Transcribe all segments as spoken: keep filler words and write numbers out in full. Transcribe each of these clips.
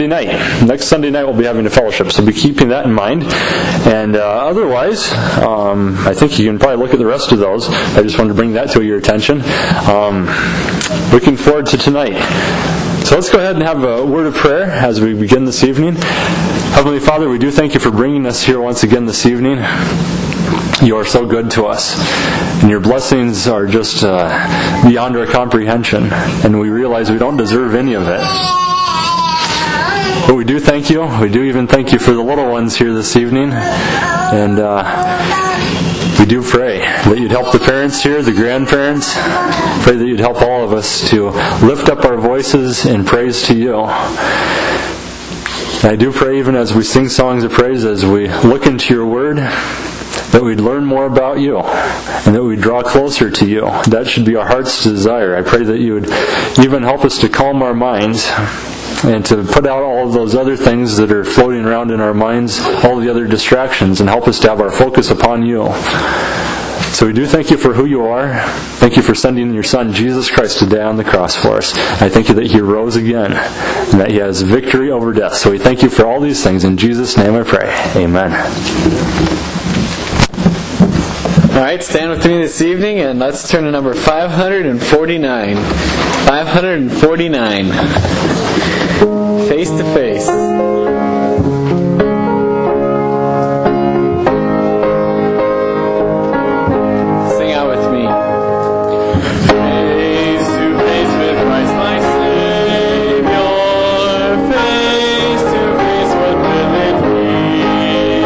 night. Next Sunday night we'll be having a fellowship, so be keeping that in mind. And uh, otherwise, um, I think you can probably look at the rest of those. I just wanted to bring that to your attention. Um, looking forward to tonight. So let's go ahead and have a word of prayer as we begin this evening. Heavenly Father, we do thank you for bringing us here once again this evening. You are so good to us, and your blessings are just uh, beyond our comprehension, and we realize we don't deserve any of it. But we do thank you. We do even thank you for the little ones here this evening, and uh, we do pray that you'd help the parents here, the grandparents. Pray that you'd help all of us to lift up our voices in praise to you. And I do pray even as we sing songs of praise, as we look into your word, that we'd learn more about you and that we'd draw closer to you. That should be our heart's desire. I pray that you would even help us to calm our minds and to put out all of those other things that are floating around in our minds, all the other distractions, and help us to have our focus upon you. So we do thank you for who you are. Thank you for sending your Son, Jesus Christ, to die on the cross for us. I thank you that He rose again and that He has victory over death. So we thank you for all these things. In Jesus' name I pray. Amen. All right, stand with me this evening and let's turn to number five hundred forty-nine. five hundred forty-nine. Face to Face. Sing out with me. Face to face with Christ my Savior. Face to face, what will it be?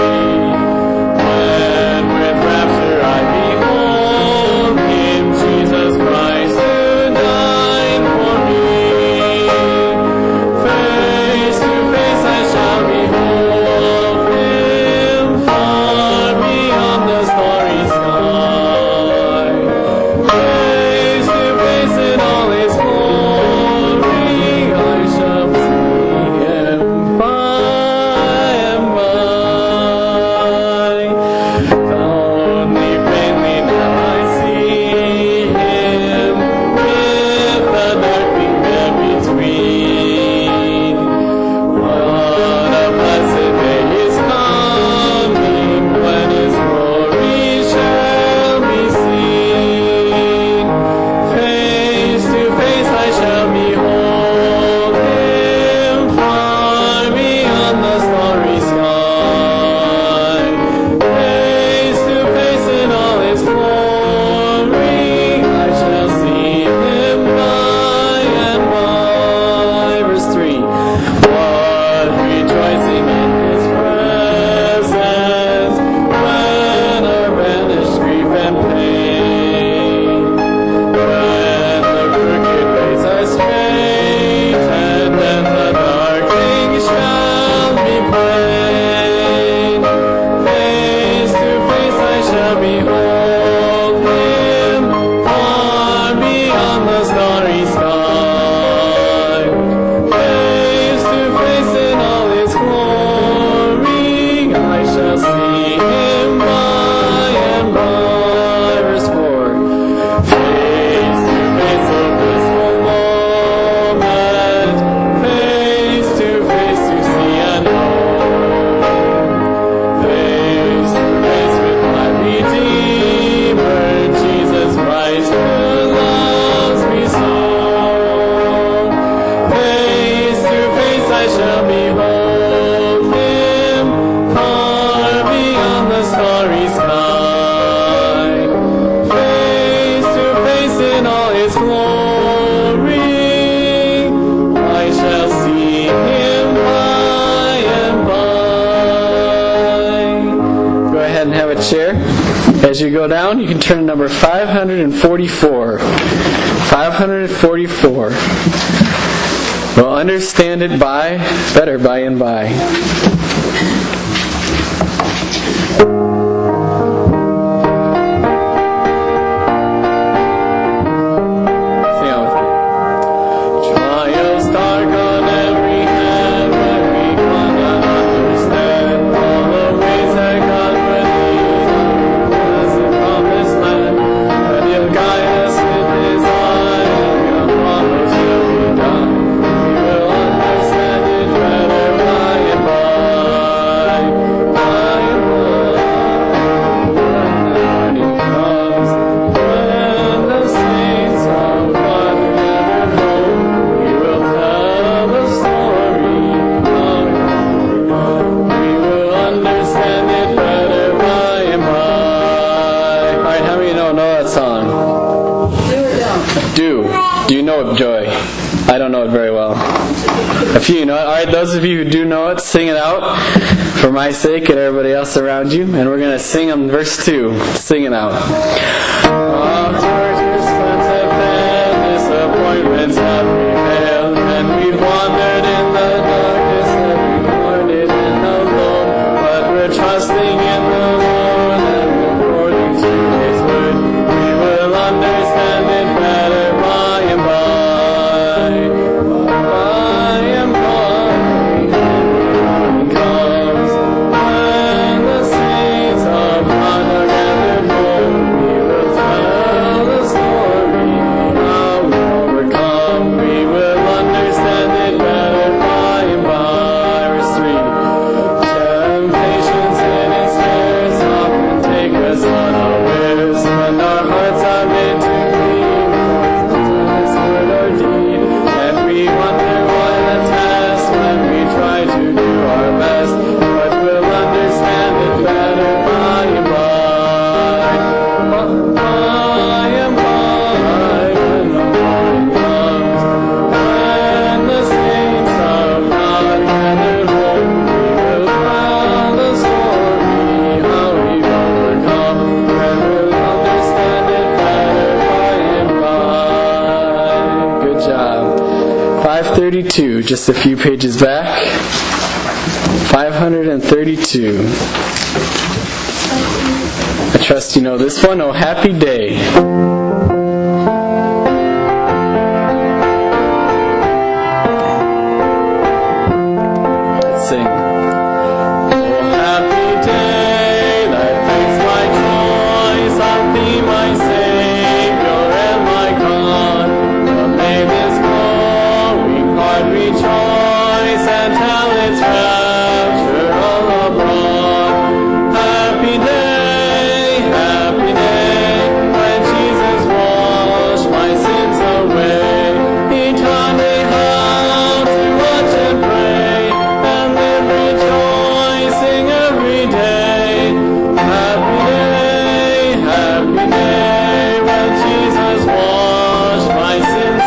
When with rapture I behold Him, Jesus Christ, who died for me. Face to face I shall behold Him, far beyond the starry sky. Face to face in all His glory, I shall see Him by and by. Only faintly now I see Him, with the darkening there between. What a blessed day is coming, when His glory shall be seen. Face to face I shall behold Him, far beyond the starry sky. Face to face in all His glory, I shall see Him by and by. Verse three. What rejoicing in His presence, when are banished grief and pain. When the crooked ways are straightened, and the dark things shall be plain. Face to face I shall behold Him, far beyond the starry sky. Face to face in all His glory, I shall see Him by and by. Verse four. Face to face, oh blissful moment, face to face to see and know. Face to face with my Redeemer, Jesus Christ, who loves me so. Face to face I shall behold Him, far beyond the starry sky. Face to face in all His glory, I shall see Him by and by. Go ahead and have a chair. As you go down, you can turn to number five hundred forty-four. five hundred forty-four. We'll understand it by, better by and by. Sing out with me. Trials dark on every hand, when we cannot understand all the ways that God would lead us in promised land. And He'll guide us with His eye, and He'll promise will be done. We will understand it better of Joy? I don't know it very well. A few know it. Alright, those of you who do know it, sing it out for my sake and everybody else around you. And we're going to sing on verse two. Sing it out. Afterwards your sons have had disappointments have prevailed, and we've wandered in the darkness and we've wandered in the Lord. But we're trusting in the Lord, and according to His word, we will understand it better by and by. By and by, when comes, when the saints of God are gathered home, we will tell the story how we overcome. We will understand it better by and by. Verse three. Temptations and ensnares often take us unawares, when our hearts are made to bleed, sometimes word or deed, and we wonder why the test when we try to do our best, but we'll understand it better by and by. By and by, when the morning comes, when the saints of God gather home, we will tell the story how we've overcome, and we'll understand it better by and by. Good job. five thirty-two, just a few pages back. five thirty-two. I trust you know this one. Oh, happy day. Let's sing. Oh, happy day that fixed my choice on thee, my Savior and my God. But may this glowing heart rejoice and tell its rapture all abroad. Happy day, happy day, when Jesus washed my sins away. He taught me how to watch and pray, and live rejoicing every day. Happy day, happy day, when Jesus washed my sins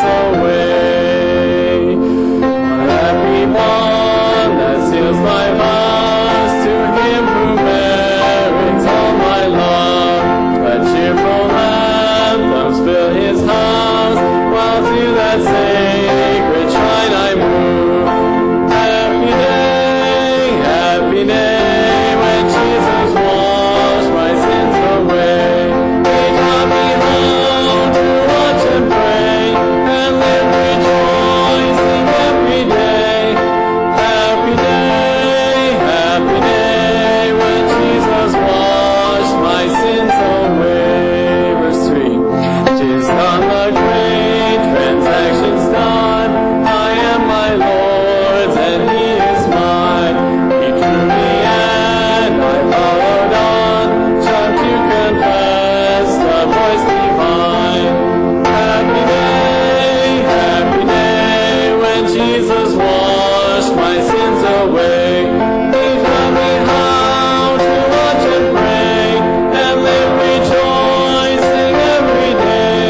away. Happy bond that seals my vows to Him who merits all my love. Let cheerful anthems fill His house, while to that sacred shrine I move. Happy day, happy day, when Jesus washed my sins away. He taught me how to watch and pray, and live rejoicing every day. Happy day, happy day, when Jesus washed my sins away. Verse three. 'Tis on the great transactions done, I am my Lord's and He is mine. He drew me and I followed on, shall to confess the voice divine. Happy day, happy day, when Jesus washed my sins away. He taught me how to watch and pray, and live rejoicing every day.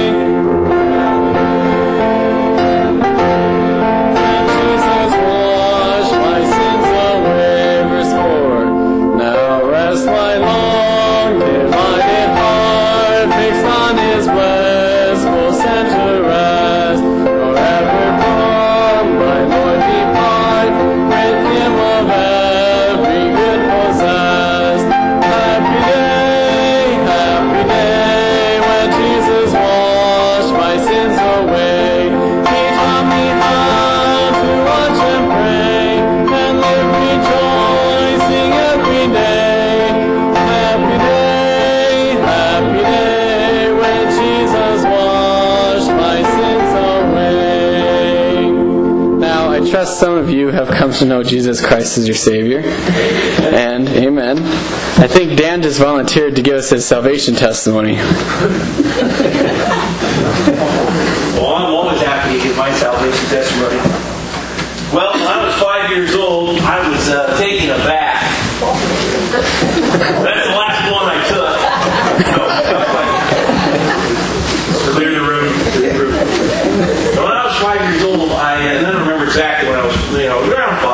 When Jesus washed my sins away. Verse four. Now rest my long divided heart, fixed on His blissful center rest, nor ever from my Lord depart, with Him of every good possessed. Happy day, happy day, when Jesus washed my sins away. He taught me how to watch and pray, and live rejoicing every day. Happy day, happy day, when Jesus washed my sins away. Now, I trust some of you have come to know Jesus Christ as your Savior. And, amen. I think Dan just volunteered to give us his salvation testimony. Well, I'm always happy to give my salvation testimony. Well, when I was five years old, I was uh, taking a bath. That's the last one I took. No, clear the room. Clear the room. So when I was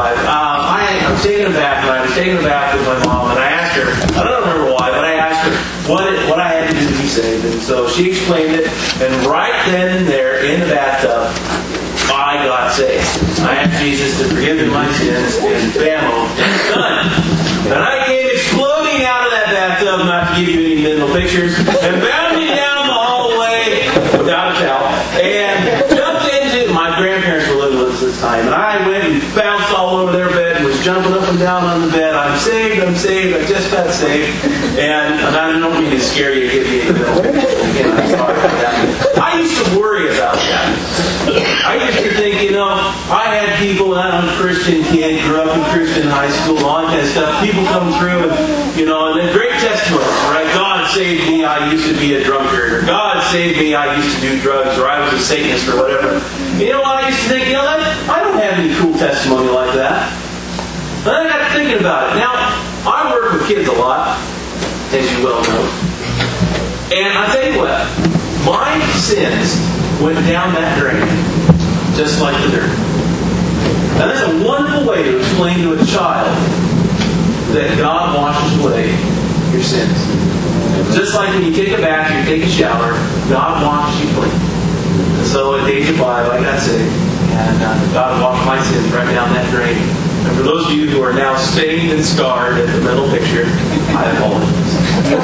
five. Um, I, I was taking a bath, and I was taking a bath with my mom, and I asked her, I don't remember why, but I asked her what it, what I had to do to be saved. And so she explained it, and right then and there, in the bathtub, I got saved. I asked Jesus to forgive me my sins, and bam, it's done. And I came exploding out of that bathtub, not to give you any mental pictures, and bounding down the hallway without a towel, and jumped into, my grandparents were living with us this time, and I went and bounced all over their bed and was jumping up and down on the bed. I'm saved, I'm saved, I just got saved. And, and I don't mean to scare you, give you any mental pictures. Again, I'm sorry for that. I used to worry about that. I used to think, you know, I had people, and I'm a Christian kid, grew up in Christian high school, all that kind of stuff. People come through and, you know, and they're great testimonies, right? God saved me, I used to be a drunkard. Or God saved me, I used to do drugs. Or I was a Satanist or whatever. You know what I used to think? You know, that, I don't have any cool testimony like that. But I got thinking about it. Now, I work with kids a lot, as you well know. And I tell you what, my sins went down that drain, just like the dirt. Now that's a wonderful way to explain to a child that God washes away your sins. Just like when you take a bath, you take a shower, God washes you clean. And so at the age of five, I got saved, and uh, God washed my sins right down that drain. And for those of you who are now stained and scarred at the mental picture, I apologize.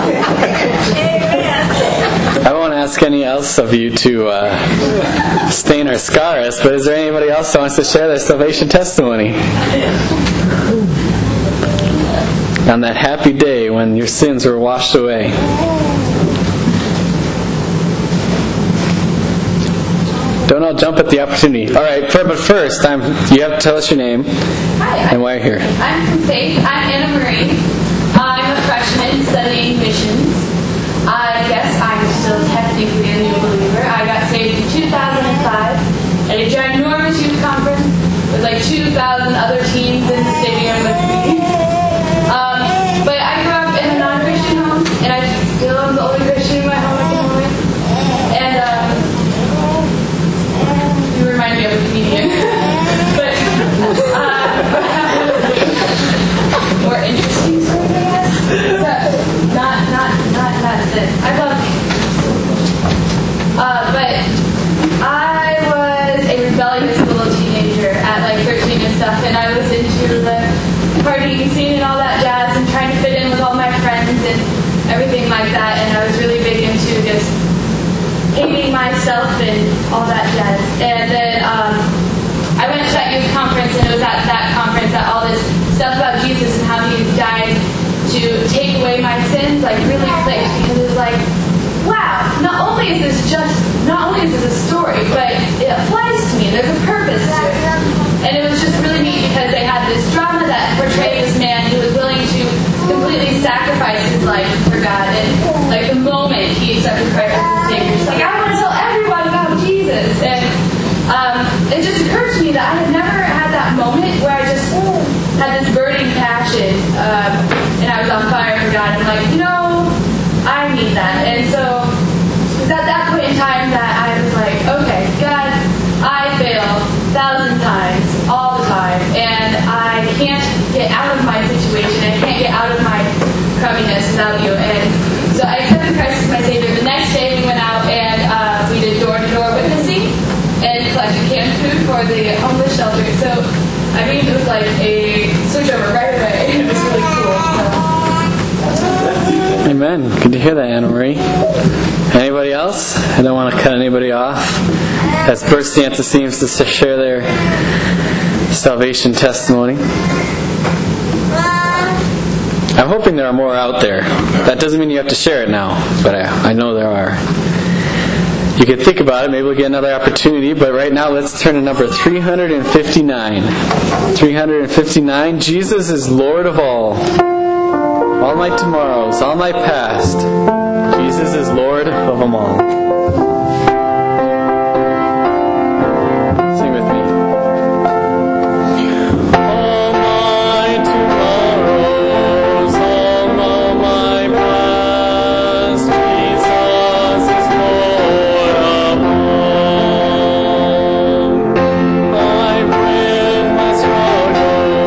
I won't ask any else of you to uh, stain or scar us, but is there anybody else that wants to share their salvation testimony? On that happy day when your sins were washed away. Don't all jump at the opportunity. All right, but first, I'm, you have to tell us your name. Hi, and why you're here. I'm from Faith. I'm Anna Marie. I'm a freshman studying missions. I guess I'm still technically a new believer. I got saved in two thousand five at a ginormous youth conference with like two thousand other teens in the stadium with me. Um, but I grew up in a non-Christian home, and I still am the only Christian in my home at the moment. And um, you remind me of a comedian. but uh, more interesting story, I guess. So, not, not, not in that sense. I love uh, but I was a rebellious little teenager at like thirteen and stuff, and I was into the partying scene and all that jazz and trying to fit in with all my friends and everything like that, and I was really big into just hating myself and all that jazz. And then um, I went to that youth conference, and it was at that conference that all this stuff about Jesus and how he died to take away my sins like really clicked, because it was like, wow, not only is this just, not only is this a story, but it applies to me. There's a purpose to it. And it was just really neat because they had this drama that portrayed this man who was willing to completely sacrifice his life for God. And like the moment he accepted Christ as his Savior, he's like, I want to tell everyone about Jesus. And um, it just occurred to me that I had never had that moment where I just had this burning passion um, and I was on fire for God. I'm like, you know, I need that. And so it was at that point in time that I was like, okay, God, I fail a thousand times, all the time, and I can't get out of my situation. I can't get out of my crumminess without you. And so I accepted Christ as my Savior. The next day we went out and uh, we did door-to-door witnessing and collected canned food for the homeless shelter. So, I mean, it was like a switchover right away. It was really cool. So. Amen. Good to hear that, Anna Marie. Anybody else? I don't want to cut anybody off. As Berstanza seems to share their salvation testimony. I'm hoping there are more out there. That doesn't mean you have to share it now, but I, I know there are. You could think about it. Maybe we'll get another opportunity, but right now let's turn to number three hundred fifty-nine. three hundred fifty-nine. Jesus is Lord of all. All my tomorrows, all my past. Jesus is Lord of them all. Sing with me. All my tomorrows, all my past, Jesus is Lord of all. I've rid my struggles.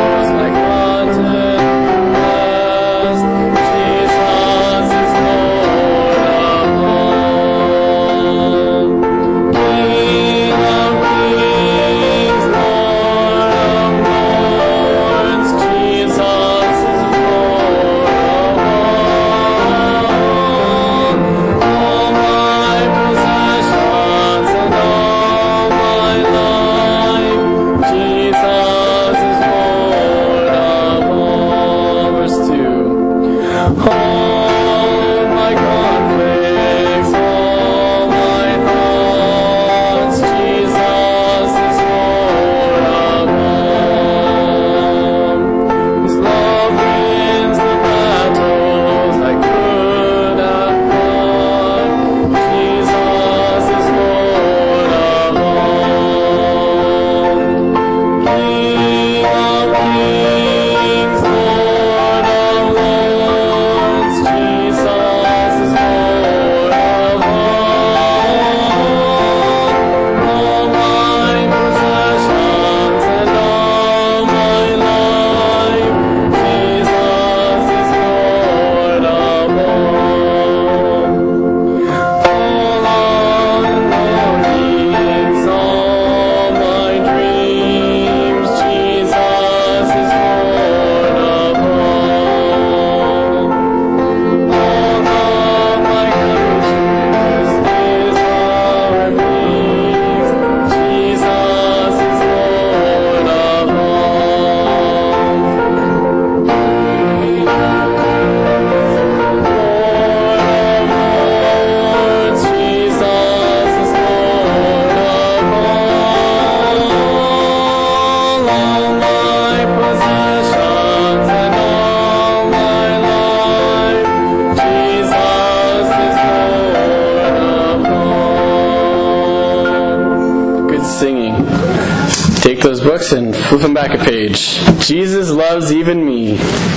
books and flip them back a page. Jesus loves even me.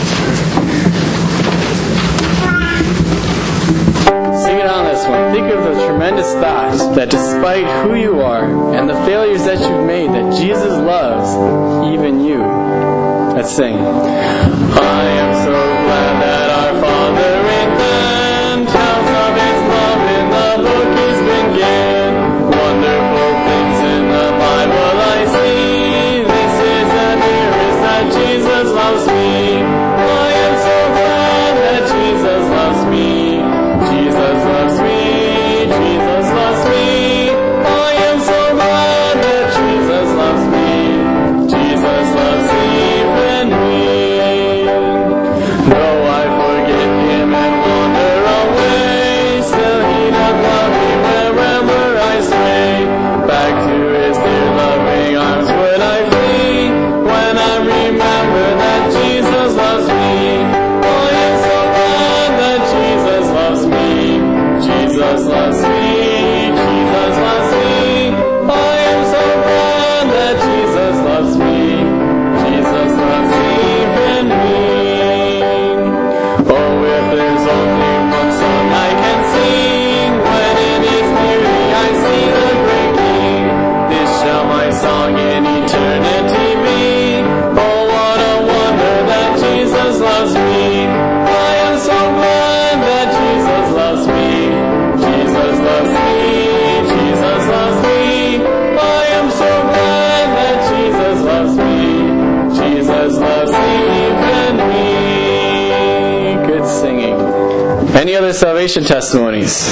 Sing it on this one. Think of the tremendous thought that despite who you are and the failures that you've made, that Jesus loves even you. Let's sing. I am so glad that our Father in heaven tells of His love in the book He's been given. Wonderful things in the Bible I see. This is the nearest that Jesus loves me. I am so glad that Jesus loves me. Jesus loves me. Jesus loves me. I am so glad that Jesus loves me. Jesus loves even me. Though I forget Him and wander away, still He does love me wherever I stray. Back to His dear loving arms would I flee when I remember that Jesus loves me. I am so glad that Jesus loves me. Jesus loves me. Jesus loves me. I am so glad that Jesus loves me. Jesus loves even me. Oh, if there's only one song I can sing, when in His beauty I see the great King, this shall my song in eternity be. Oh, what a wonder that Jesus loves me. I am so glad that Jesus loves me. Jesus loves me. Jesus loves me. I am so glad that Jesus loves me. Jesus loves even me. Good singing. Any other salvation testimonies?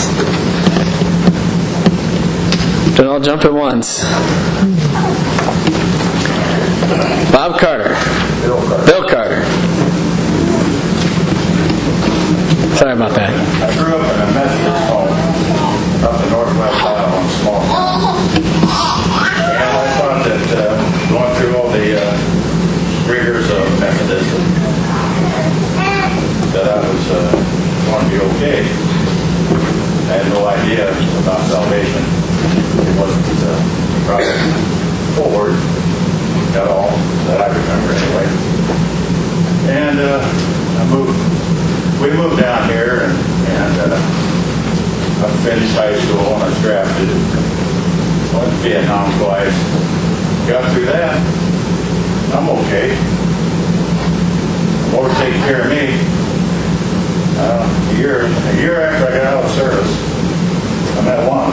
Don't all jump at once. Bob Carter. Bill Carter. Bill Carter. Sorry about that. I grew up in a Methodist home up in northwest Iowa on a small farm. And I thought that uh, going through all the uh, rigors of Methodism, that I was uh, going to be okay. I had no idea about salvation. It wasn't uh, brought forward at all, that I remember anyway. And uh, I moved. We moved down here, and, and uh, I finished high school, and I was drafted. Went to Vietnam twice. Got through that. I'm okay. The Lord taking care of me. Uh, a year, a year after I got out of service, I met one.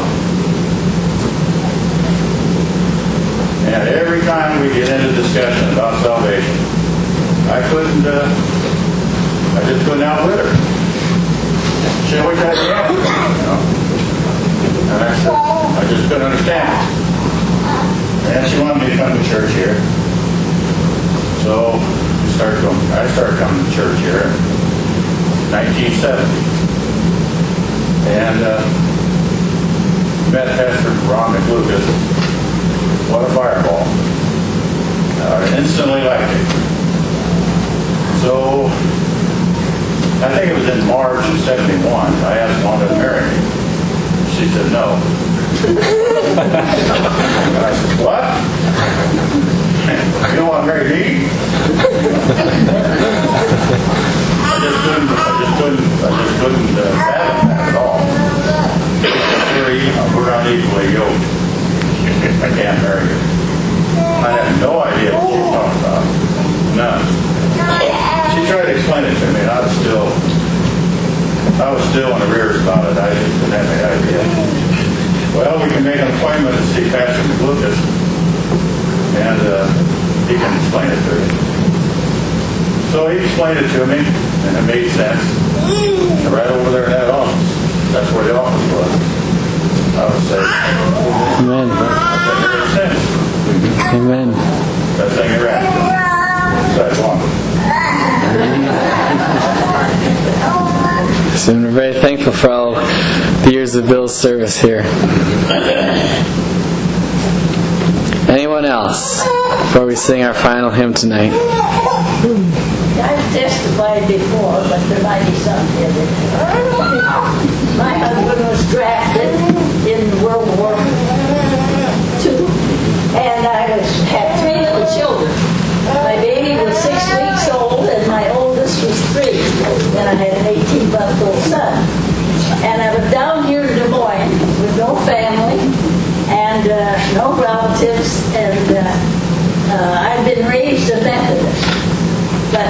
And every time we get into discussion about salvation, I couldn't. Uh, I just couldn't outwit her. She always had the answer, you know. And I said, I just couldn't understand it. And she wanted me to come to church here. So we started going, I started coming to church here in nineteen seventy. And uh, met Pastor Ron McLucas. What a fireball. I instantly liked it. So I think it was in March of seventy-one. I asked Wanda to marry me. She said no. And I said, what? You don't want to marry me? I just couldn't, I just couldn't, I just couldn't uh, fathom that at all. We're, we're unequally yoked. I can't marry you. I had no idea what she was talking about. None. She tried to explain it to me, and I was still, I was still in the rears about it. I just didn't have any idea. Well, we can make an appointment to see Pastor McLucas, and uh, he can explain it to you. So he explained it to me, and it made sense. Right over there in that office. That's where the office was. I was saved. Amen. That's been here since. Amen. That thing around. That's one. So we're very thankful for all the years of Bill's service here. Anyone else before we sing our final hymn tonight? I've testified before, but there might be some here that my husband was drafted in World War Two, and I was had three little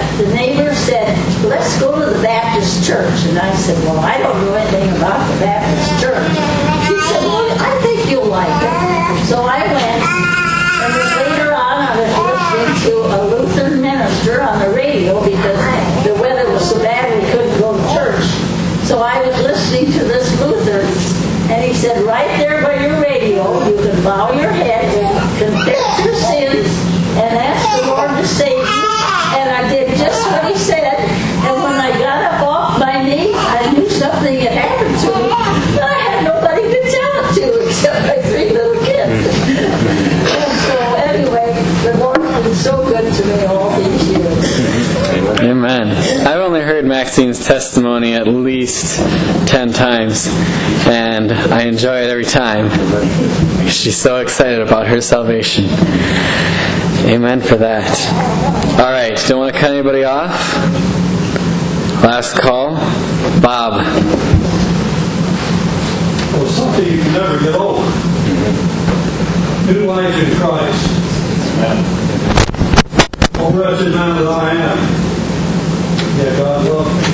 the neighbor said, let's go to the Baptist church. And I said, well, I don't know anything about the Baptist church. She said, well, I think you'll like it. So I went, and then later on I was listening to a Lutheran minister on the radio because the weather was so bad we couldn't go to church. So I was listening to this Lutheran, and he said, right there by your radio, you can bow your head, confess your sins, and ask the Lord to save you. And I did just what he said. And when I got up off my knee, I knew something had happened to me. But I had nobody to tell it to except my three little kids. And so anyway, the Lord has been so good to me all these years. Amen. I've only heard Maxine's testimony at least ten times, and I enjoy it every time. She's so excited about her salvation. Amen for that. All right, don't want to cut anybody off. Last call. Bob. Well, something you can never get over. New life in Christ. Oh, wretched man that I am. Yeah, God loves me.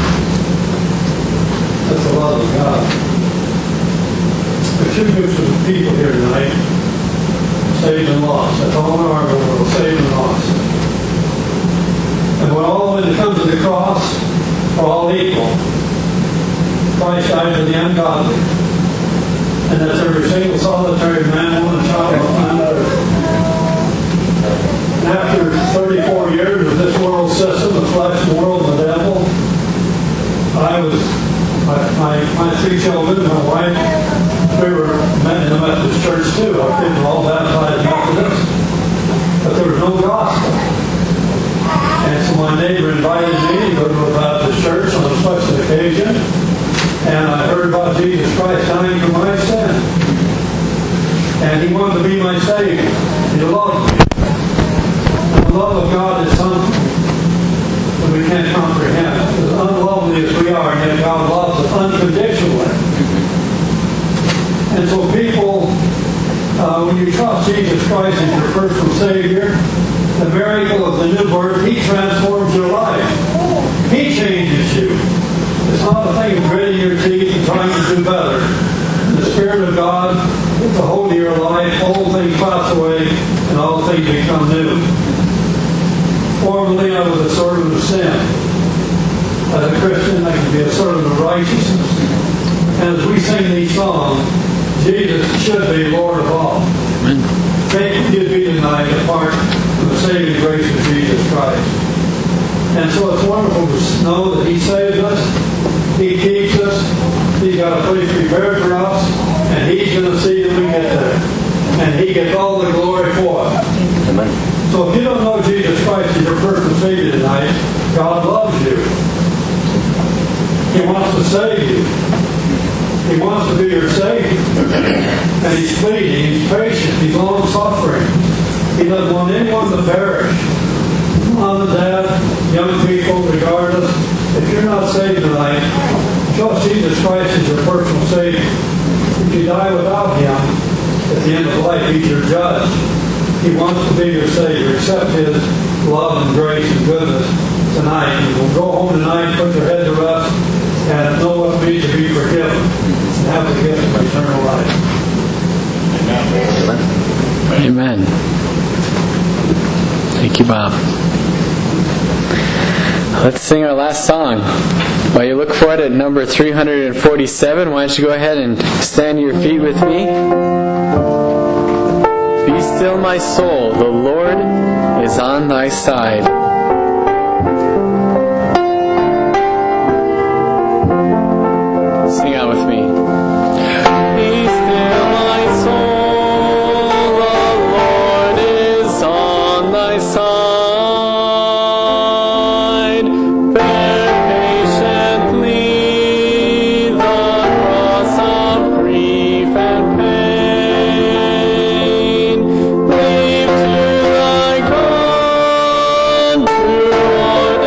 That's the love of God. There's two groups of people here tonight. Saved and lost. That's all in our world. Saved and lost. And when all when it comes to the cross, we're all equal. Christ died for the ungodly. And that's every single solitary man, woman, and child on planet Earth. And after thirty-four years of this world system, the flesh, the world, and the devil, I was, my, my, my three children, my wife, we were met in the Methodist church too. Our kids were all baptized Methodist. But there was no gospel. And so my neighbor invited me to go to a Baptist church on a special occasion. And I heard about Jesus Christ dying for my sin. And he wanted to be my Savior. He loved me. And the love of God is something that we can't comprehend. As unlovely as we are, yet God loves us unconditionally. And so people, uh, when you trust Jesus Christ as your personal Savior, the miracle of the new birth, he transforms your life. He changes you. It's not a thing of gritting your teeth and trying to do better. The Spirit of God gets a hold of your life, old things pass away, and all things become new. Formerly I was a servant of sin. As a Christian, I can be a servant of righteousness. And as we sing these songs, Jesus should be Lord of all. Faith you be tonight apart from the saving grace of Jesus Christ. And so it's wonderful to know that he saves us, he keeps us, he's got a place prepared for us, and he's going to see that we get there. And he gets all the glory for it. Amen. So if you don't know Jesus Christ as your personal Savior tonight, God loves you. He wants to save you. He wants to be your Savior. And he's pleading, he's patient, he's long-suffering. He doesn't want anyone to perish. Mom and Dad, young people, regardless, if you're not saved tonight, trust Jesus Christ as your personal Savior. If you die without him, at the end of life, he's your judge. He wants to be your Savior. Accept his love and grace and goodness tonight. You will go home tonight, put your head to rest, and know what it means to be forgiven and have the gift of eternal life. Amen. Amen. Thank you, Bob. Let's sing our last song. While you look for it at number three hundred forty-seven, why don't you go ahead and stand to your feet with me. Be still, my soul, the Lord is on thy side. Sing out with me. Be still, my soul, the Lord is on thy side. Leave to thy country,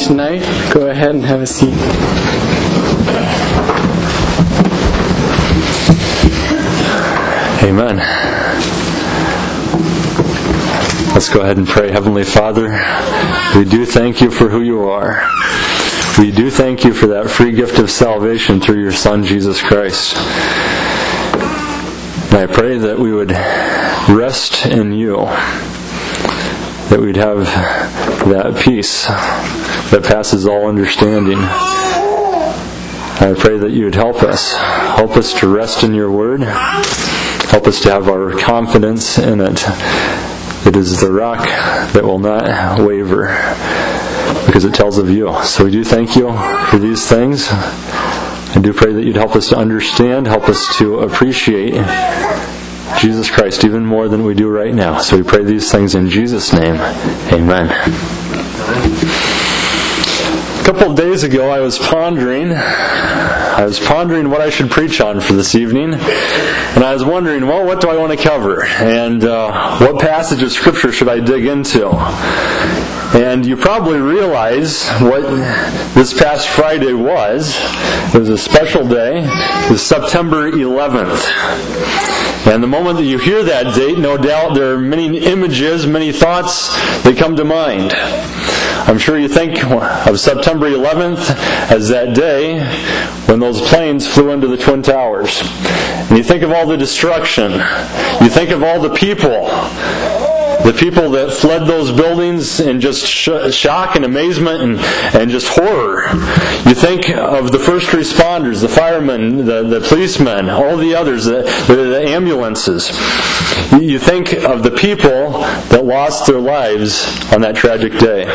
tonight, go ahead and have a seat. Amen. Let's go ahead and pray. Heavenly Father, we do thank you for who you are. We do thank you for that free gift of salvation through your Son, Jesus Christ. And I pray that we would rest in you, that we'd have that peace that passes all understanding. I pray that you would help us. Help us to rest in your word. Help us to have our confidence in it. It is the rock that will not waver because it tells of you. So we do thank you for these things. I do pray that you'd help us to understand, help us to appreciate Jesus Christ even more than we do right now. So we pray these things in Jesus' name. Amen. A couple of days ago I was pondering I was pondering what I should preach on for this evening, and I was wondering, well, what do I want to cover? And uh, what passage of Scripture should I dig into? And you probably realize what this past Friday was. It was a special day. It was September eleventh. And the moment that you hear that date, no doubt there are many images, many thoughts that come to mind. I'm sure you think of September eleventh as that day when those planes flew into the Twin Towers. And you think of all the destruction. You think of all the people. The people that fled those buildings in just sh- shock and amazement and, and just horror. You think of the first responders, the firemen, the, the policemen, all the others, the, the, the ambulances. You think of the people that lost their lives on that tragic day.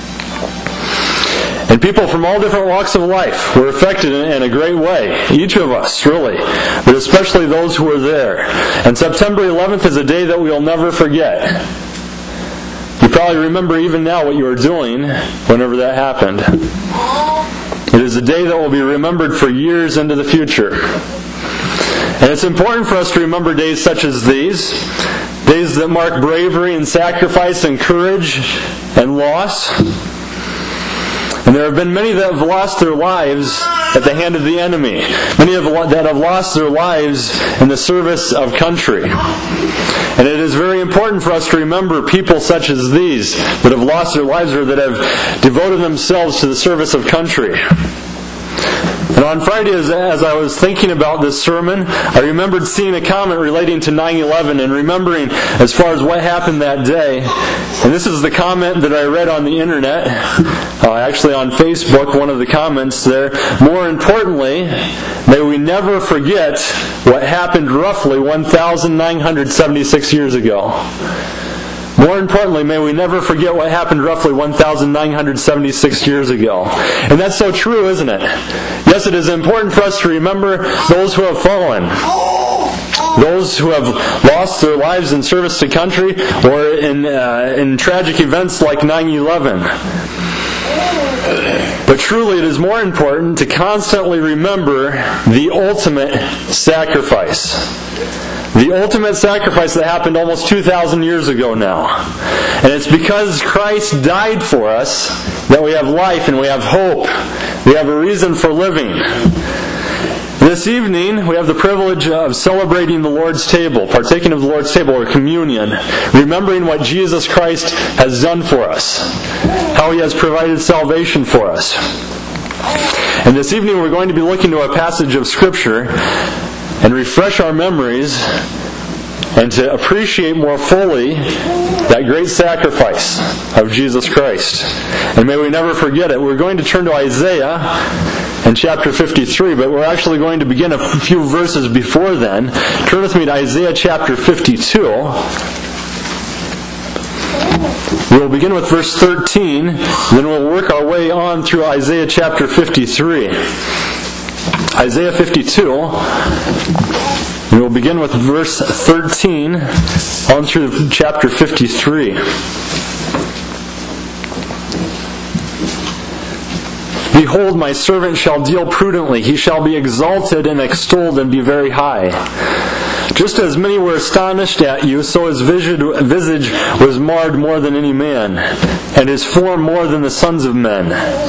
And people from all different walks of life were affected in a great way. Each of us, really. But especially those who were there. And September eleventh is a day that we'll never forget. You probably remember even now what you were doing whenever that happened. It is a day that will be remembered for years into the future. And it's important for us to remember days such as these. Days that mark bravery and sacrifice and courage and loss. And there have been many that have lost their lives at the hand of the enemy. Many that have lost their lives in the service of country. And it is very important for us to remember people such as these that have lost their lives or that have devoted themselves to the service of country. And on Friday, as, as I was thinking about this sermon, I remembered seeing a comment relating to nine eleven and remembering as far as what happened that day. And this is the comment that I read on the internet, uh, actually on Facebook, one of the comments there. More importantly, may we never forget what happened roughly one thousand nine hundred seventy-six years ago. More importantly, may we never forget what happened roughly one thousand nine hundred seventy-six years ago. And that's so true, isn't it? Yes, it is important for us to remember those who have fallen. Those who have lost their lives in service to country or in, uh, in tragic events like nine eleven. But truly, it is more important to constantly remember the ultimate sacrifice. The ultimate sacrifice that happened almost two thousand years ago now. And it's because Christ died for us that we have life and we have hope. We have a reason for living. This evening, we have the privilege of celebrating the Lord's table, partaking of the Lord's table or communion, remembering what Jesus Christ has done for us, how He has provided salvation for us. And this evening, we're going to be looking to a passage of Scripture and refresh our memories and to appreciate more fully that great sacrifice of Jesus Christ. And may we never forget it. We're going to turn to Isaiah in chapter fifty-three, but we're actually going to begin a few verses before then. Turn with me to Isaiah chapter fifty-two. We'll begin with verse thirteen, then we'll work our way on through Isaiah chapter fifty-three. Isaiah fifty-two, and we'll begin with verse thirteen on through chapter fifty-three. Behold, my servant shall deal prudently. He shall be exalted and extolled and be very high. Just as many were astonished at you, so his visage was marred more than any man, and his form more than the sons of men.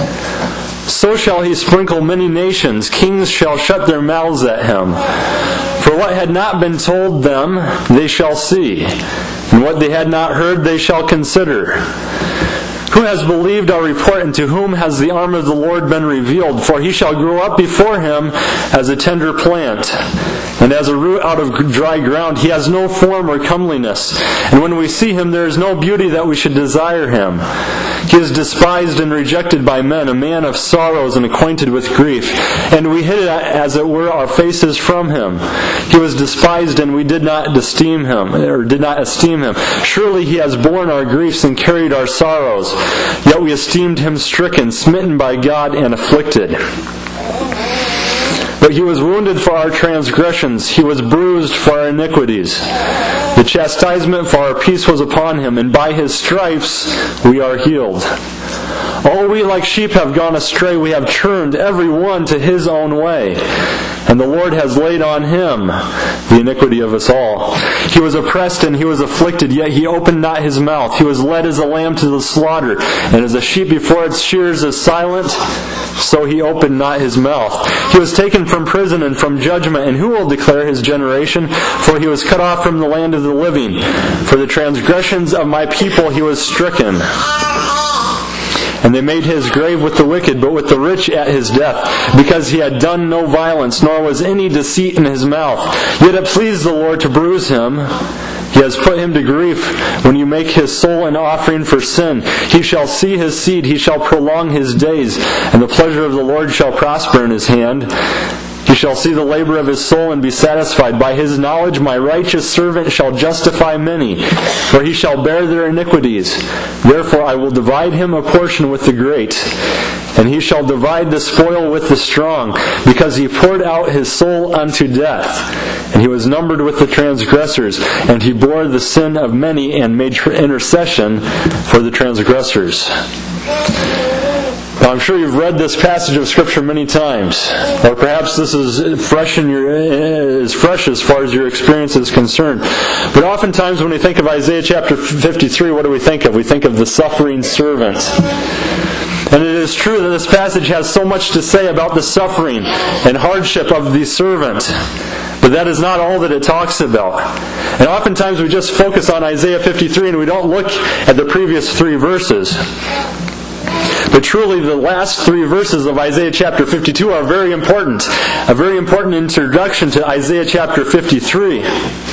So shall he sprinkle many nations, kings shall shut their mouths at him. For what had not been told them, they shall see, and what they had not heard, they shall consider. Who has believed our report, and to whom has the arm of the Lord been revealed? For he shall grow up before him as a tender plant, and as a root out of dry ground. He has no form or comeliness, and when we see him, there is no beauty that we should desire him. He is despised and rejected by men, a man of sorrows and acquainted with grief. And we hid, as it were, our faces from him. He was despised, and we did not esteem him, or did not esteem him. Surely he has borne our griefs and carried our sorrows. Yet we esteemed him stricken, smitten by God, and afflicted. But he was wounded for our transgressions, he was bruised for our iniquities. The chastisement for our peace was upon him, and by his stripes we are healed. All we like sheep have gone astray, we have turned every one to his own way. And the Lord has laid on him the iniquity of us all. He was oppressed and he was afflicted, yet he opened not his mouth. He was led as a lamb to the slaughter, and as a sheep before its shears is silent, so he opened not his mouth. He was taken from prison and from judgment, and who will declare his generation? For he was cut off from the land of the living. For the transgressions of my people he was stricken. And they made his grave with the wicked, but with the rich at his death, because he had done no violence, nor was any deceit in his mouth. Yet it pleased the Lord to bruise him. He has put him to grief. When you make his soul an offering for sin, he shall see his seed, he shall prolong his days, and the pleasure of the Lord shall prosper in his hand. He shall see the labor of his soul and be satisfied. By his knowledge my righteous servant shall justify many, for he shall bear their iniquities. Therefore I will divide him a portion with the great, and he shall divide the spoil with the strong, because he poured out his soul unto death. And he was numbered with the transgressors, and he bore the sin of many and made intercession for the transgressors. Now, I'm sure you've read this passage of Scripture many times, or perhaps this is fresh in your is fresh as far as your experience is concerned. But oftentimes, when we think of Isaiah chapter fifty-three, what do we think of? We think of the suffering servant. And it is true that this passage has so much to say about the suffering and hardship of the servant. But that is not all that it talks about. And oftentimes we just focus on Isaiah fifty-three and we don't look at the previous three verses. But truly, the last three verses of Isaiah chapter fifty-two are very important. A very important introduction to Isaiah chapter fifty-three.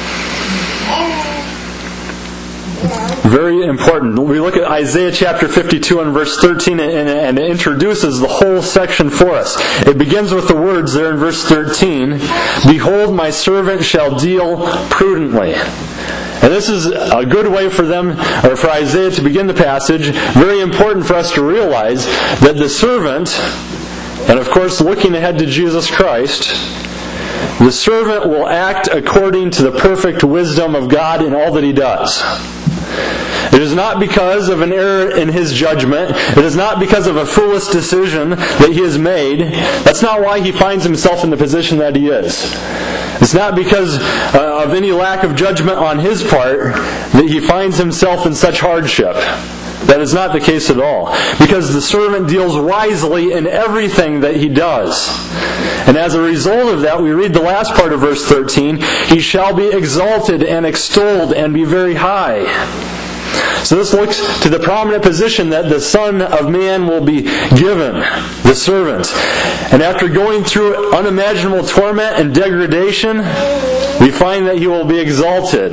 Very important. We look at Isaiah chapter fifty-two and verse thirteen, and, and it introduces the whole section for us. It begins with the words there in verse thirteen, "Behold, my servant shall deal prudently." And this is a good way for them, or for Isaiah to begin the passage. Very important for us to realize that the servant, and of course looking ahead to Jesus Christ, the servant will act according to the perfect wisdom of God in all that he does. It is not because of an error in his judgment. It is not because of a foolish decision that he has made. That's not why he finds himself in the position that he is. It's not because uh, of any lack of judgment on his part that he finds himself in such hardship. That is not the case at all. Because the servant deals wisely in everything that he does. And as a result of that, we read the last part of verse thirteen, "He shall be exalted and extolled and be very high." So this looks to the prominent position that the Son of Man will be given, the servant. And after going through unimaginable torment and degradation, we find that he will be exalted.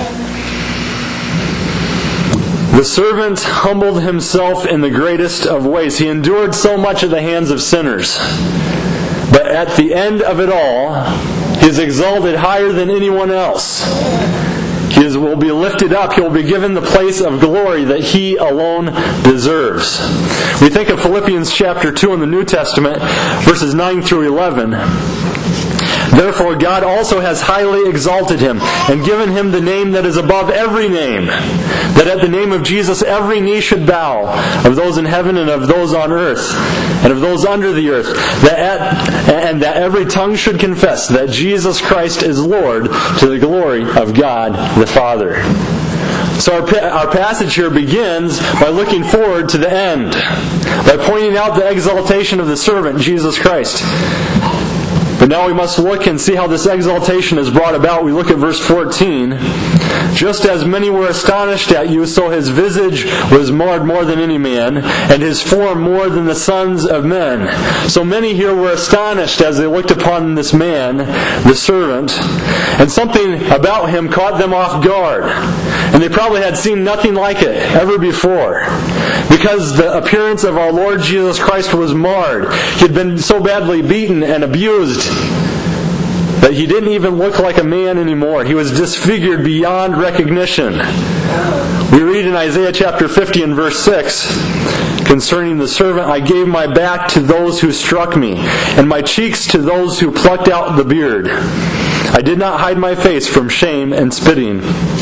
The servant humbled himself in the greatest of ways. He endured so much at the hands of sinners. But at the end of it all, he is exalted higher than anyone else. He is, will be lifted up. He will be given the place of glory that he alone deserves. We think of Philippians chapter two in the New Testament, verses nine through eleven. Therefore God also has highly exalted him, and given him the name that is above every name, that at the name of Jesus every knee should bow, of those in heaven and of those on earth, and of those under the earth, that at, and that every tongue should confess that Jesus Christ is Lord, to the glory of God the Father. So our, our passage here begins by looking forward to the end, by pointing out the exaltation of the servant, Jesus Christ. But now we must look and see how this exaltation is brought about. We look at verse fourteen. Just as many were astonished at you, so his visage was marred more than any man, and his form more than the sons of men. So many here were astonished as they looked upon this man, the servant, and something about him caught them off guard. And they probably had seen nothing like it ever before. Because the appearance of our Lord Jesus Christ was marred. He had been so badly beaten and abused that he didn't even look like a man anymore. He was disfigured beyond recognition. We read in Isaiah chapter fifty and verse six, concerning the servant, I gave my back to those who struck me, and my cheeks to those who plucked out the beard. I did not hide my face from shame and spitting.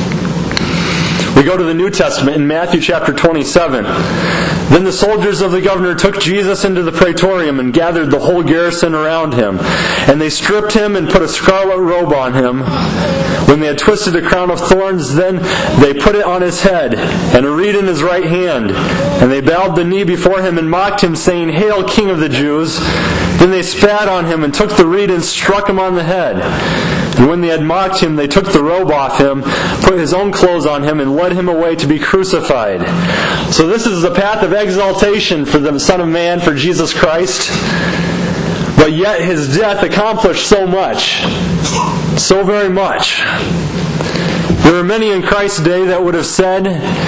We go to the New Testament in Matthew chapter twenty-seven. Then the soldiers of the governor took Jesus into the praetorium and gathered the whole garrison around him. And they stripped him and put a scarlet robe on him. When they had twisted a crown of thorns, then they put it on his head, and a reed in his right hand. And they bowed the knee before him and mocked him, saying, Hail, King of the Jews! Then they spat on him and took the reed and struck him on the head. And when they had mocked him, they took the robe off him, put his own clothes on him, and led him away to be crucified. So this is the path of exaltation for the Son of Man, for Jesus Christ. But yet his death accomplished so much. So very much. There were many in Christ's day that would have said,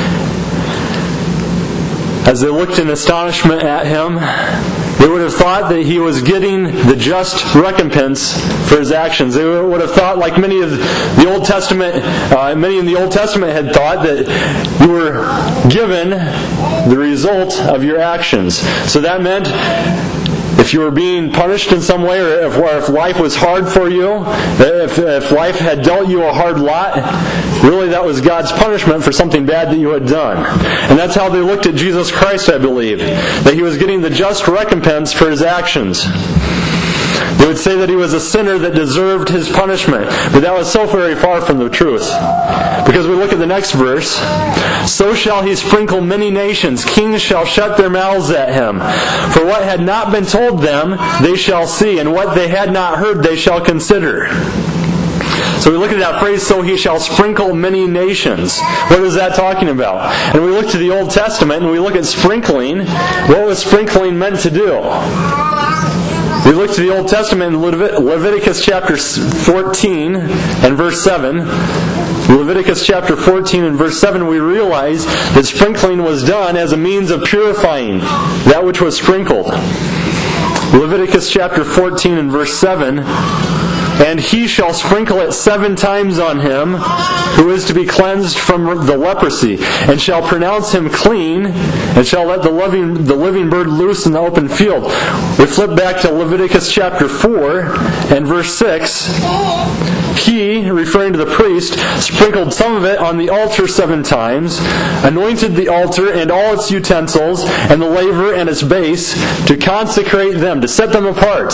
as they looked in astonishment at him, they would have thought that he was getting the just recompense for his actions. They would have thought, like many of the Old Testament, uh, many in the Old Testament had thought, that you were given the result of your actions. So that meant, if you were being punished in some way, or if, or if life was hard for you, if, if life had dealt you a hard lot, really that was God's punishment for something bad that you had done. And that's how they looked at Jesus Christ, I believe. That he was getting the just recompense for his actions. They would say that he was a sinner that deserved his punishment. But that was so very far from the truth. Because we look at the next verse. So shall he sprinkle many nations. Kings shall shut their mouths at him. For what had not been told them, they shall see. And what they had not heard, they shall consider. So we look at that phrase, so he shall sprinkle many nations. What is that talking about? And we look to the Old Testament and we look at sprinkling. What was sprinkling meant to do? We look to the Old Testament in Levit- Leviticus chapter fourteen and verse seven. Leviticus chapter fourteen and verse seven, we realize that sprinkling was done as a means of purifying that which was sprinkled. Leviticus chapter fourteen and verse seven, and he shall sprinkle it seven times on him who is to be cleansed from the leprosy, and shall pronounce him clean, and shall let the living, the living bird loose in the open field. We flip back to Leviticus chapter four and verse six. He, referring to the priest, sprinkled some of it on the altar seven times, anointed the altar and all its utensils, and the laver and its base, to consecrate them, to set them apart.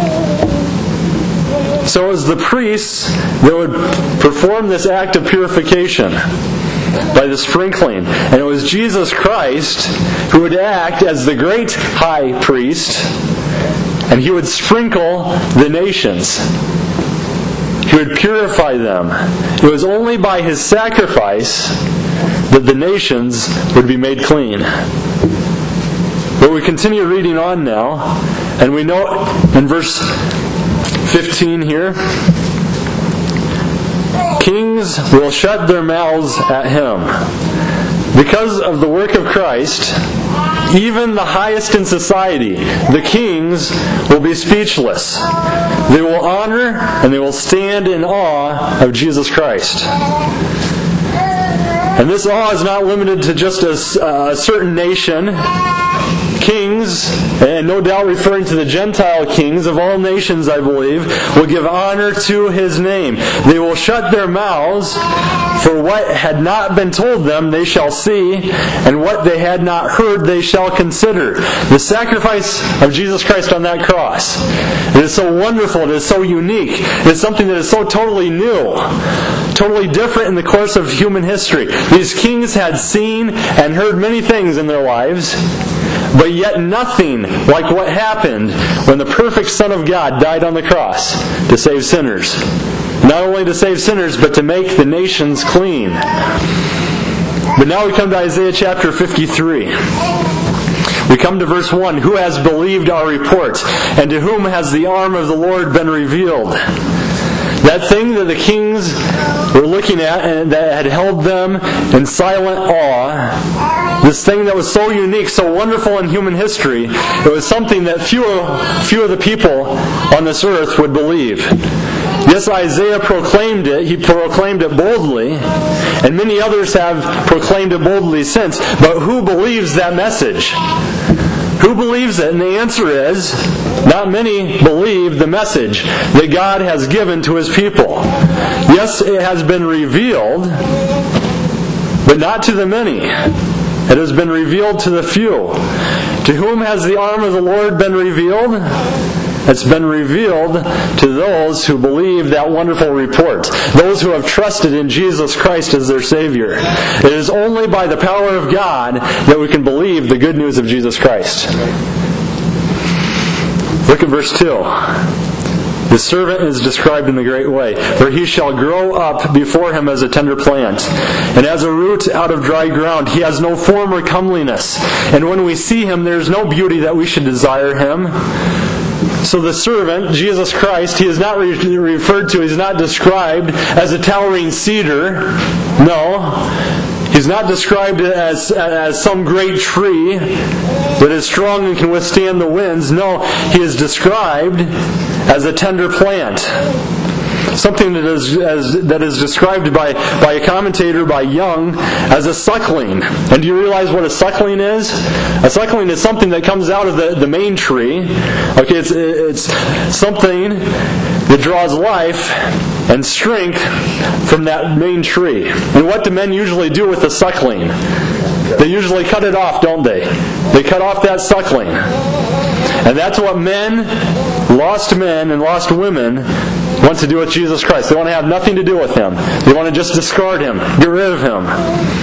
So it was the priests that would perform this act of purification by the sprinkling. And it was Jesus Christ who would act as the great high priest, and he would sprinkle the nations. He would purify them. It was only by his sacrifice that the nations would be made clean. But we continue reading on now, and we know in verse fifteen here, kings will shut their mouths at him. Because of the work of Christ, even the highest in society, the kings, will be speechless. They will honor and they will stand in awe of Jesus Christ. And this awe is not limited to just a, a certain nation. kings, and no doubt referring to the Gentile kings of all nations, I believe, will give honor to his name. They will shut their mouths, for what had not been told them they shall see, and what they had not heard they shall consider. The sacrifice of Jesus Christ on that cross. It is so wonderful, it is so unique, it is something that is so totally new, totally different in the course of human history. These kings had seen and heard many things in their lives, but yet nothing like what happened when the perfect Son of God died on the cross to save sinners. Not only to save sinners, but to make the nations clean. But now we come to Isaiah chapter fifty-three. We come to verse one. Who has believed our report? And to whom has the arm of the Lord been revealed? That thing that the kings were looking at and that had held them in silent awe, this thing that was so unique, so wonderful in human history, it was something that few, few of the people on this earth would believe. Yes, Isaiah proclaimed it. He proclaimed it boldly, and many others have proclaimed it boldly since. But who believes that message? Who believes it? And the answer is, not many believe the message that God has given to His people. Yes, it has been revealed, but not to the many. It has been revealed to the few. To whom has the arm of the Lord been revealed? It's been revealed to those who believe that wonderful report, those who have trusted in Jesus Christ as their Savior. It is only by the power of God that we can believe the good news of Jesus Christ. Look at verse two. The servant is described in a great way. For he shall grow up before him as a tender plant, and as a root out of dry ground. He has no form or comeliness, and when we see him, there is no beauty that we should desire him. So the servant, Jesus Christ, he is not re- referred to, he's not described as a towering cedar. No. He's not described as, as some great tree that is strong and can withstand the winds. No, he is described as a tender plant. Something that is as, that is described by, by a commentator, by Young, as a suckling. And do you realize what a suckling is? A suckling is something that comes out of the, the main tree. Okay, it's, it's something that draws life and strength from that main tree. And what do men usually do with the suckling? They usually cut it off, don't they? They cut off that suckling. And that's what men, lost men and lost women, want to do with Jesus Christ. They want to have nothing to do with Him. They want to just discard Him, get rid of Him.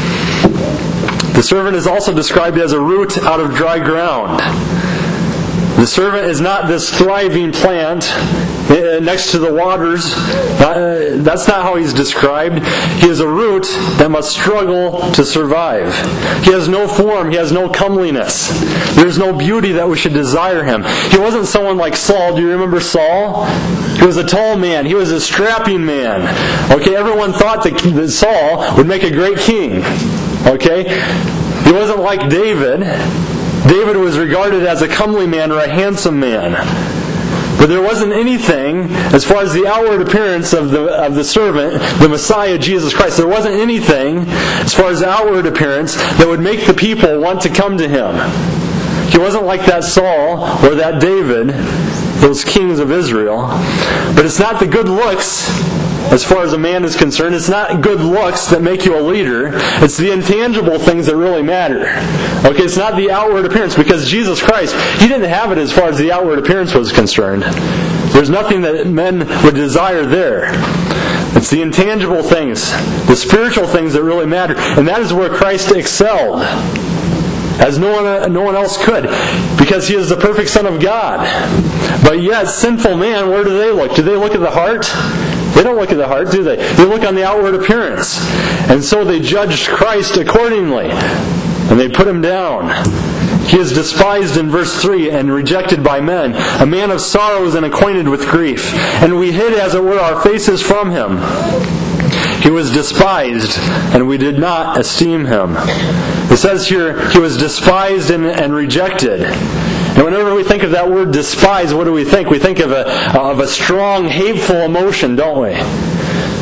The servant is also described as a root out of dry ground. The servant is not this thriving plant next to the waters. That's not how he's described. He is a root that must struggle to survive. He has no form. He has no comeliness. There's no beauty that we should desire him. He wasn't someone like Saul. Do you remember Saul? He was a tall man. He was a strapping man. Okay, everyone thought that Saul would make a great king. Okay? He wasn't like David. David was regarded as a comely man or a handsome man. But there wasn't anything, as far as the outward appearance of the of the servant, the Messiah, Jesus Christ, there wasn't anything, as far as outward appearance, that would make the people want to come to him. He wasn't like that Saul or that David, those kings of Israel. But it's not the good looks, as far as a man is concerned. It's not good looks that make you a leader. It's the intangible things that really matter. Okay, it's not the outward appearance, because Jesus Christ, He didn't have it as far as the outward appearance was concerned. There's nothing that men would desire there. It's the intangible things, the spiritual things that really matter. And that is where Christ excelled, as no one, no one else could, because He is the perfect Son of God. But yet, sinful man, where do they look? Do they look at the heart? They don't look at the heart, do they? They look on the outward appearance. And so they judged Christ accordingly. And they put Him down. He is despised in verse three and rejected by men, a man of sorrows and acquainted with grief. And we hid, as it were, our faces from Him. He was despised, and we did not esteem Him. It says here, He was despised and, and rejected. And whenever we think of that word despise, what do we think? We think of a, of a strong, hateful emotion, don't we?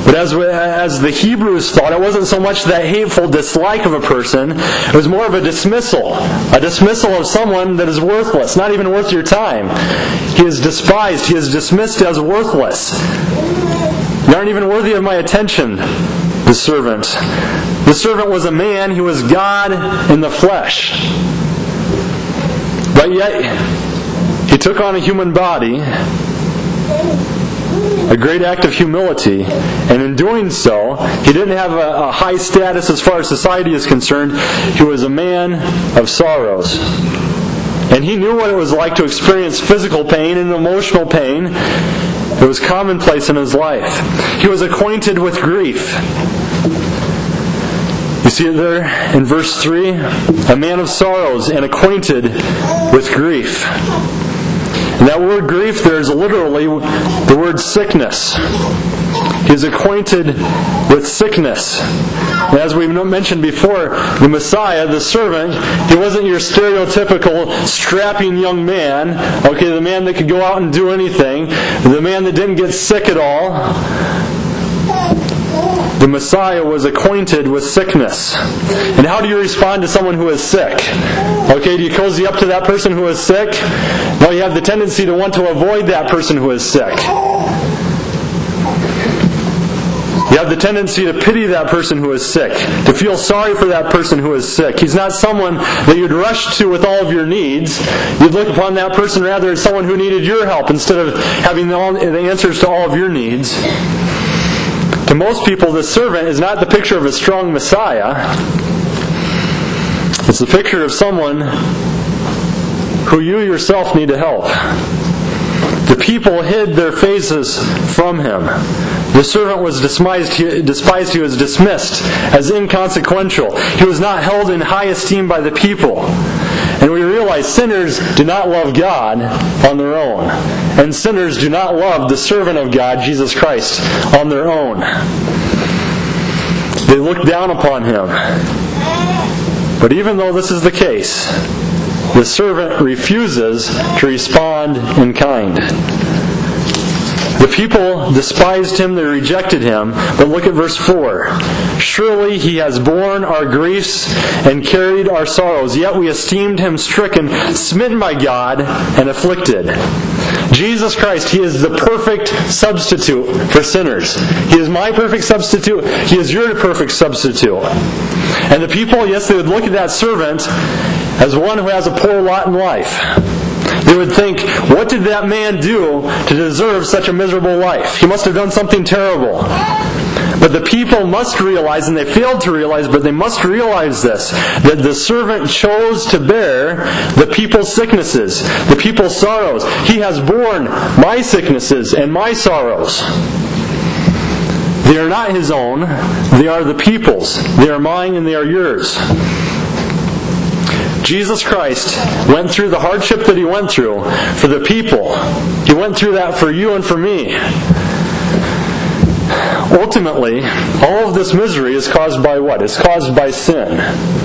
But as, we, as the Hebrews thought, it wasn't so much that hateful dislike of a person, it was more of a dismissal. A dismissal of someone that is worthless, not even worth your time. He is despised, he is dismissed as worthless. You aren't even worthy of my attention, the servant. The servant was a man, he was God in the flesh. But yet, he took on a human body, a great act of humility, and in doing so, he didn't have a, a high status as far as society is concerned. He was a man of sorrows. And he knew what it was like to experience physical pain and emotional pain. It was commonplace in his life. He was acquainted with grief. You see it there in verse three? A man of sorrows and acquainted with grief. And that word grief there is literally the word sickness. He is acquainted with sickness. And as we mentioned before, the Messiah, the servant, he wasn't your stereotypical strapping young man, okay, the man that could go out and do anything, the man that didn't get sick at all. The Messiah was acquainted with sickness. And how do you respond to someone who is sick? Okay, do you cozy up to that person who is sick? No, you have the tendency to want to avoid that person who is sick. You have the tendency to pity that person who is sick, to feel sorry for that person who is sick. He's not someone that you'd rush to with all of your needs. You'd look upon that person rather as someone who needed your help instead of having the answers to all of your needs. To most people, the servant is not the picture of a strong Messiah. It's the picture of someone who you yourself need to help. The people hid their faces from him. The servant was despised, he, despised, he was dismissed as inconsequential. He was not held in high esteem by the people. And we realize sinners do not love God on their own. And sinners do not love the servant of God, Jesus Christ, on their own. They look down upon him. But even though this is the case, the servant refuses to respond in kind. The people despised him, they rejected him. But look at verse four. Surely he has borne our griefs and carried our sorrows, yet we esteemed him stricken, smitten by God, and afflicted. Jesus Christ, he is the perfect substitute for sinners. He is my perfect substitute. He is your perfect substitute. And the people, yes, they would look at that servant as one who has a poor lot in life. They would think, what did that man do to deserve such a miserable life? He must have done something terrible. But the people must realize, and they failed to realize, but they must realize this, that the servant chose to bear the people's sicknesses, the people's sorrows. He has borne my sicknesses and my sorrows. They are not his own, they are the people's. They are mine and they are yours. Jesus Christ went through the hardship that he went through for the people. He went through that for you and for me. Ultimately, all of this misery is caused by what? It's caused by sin.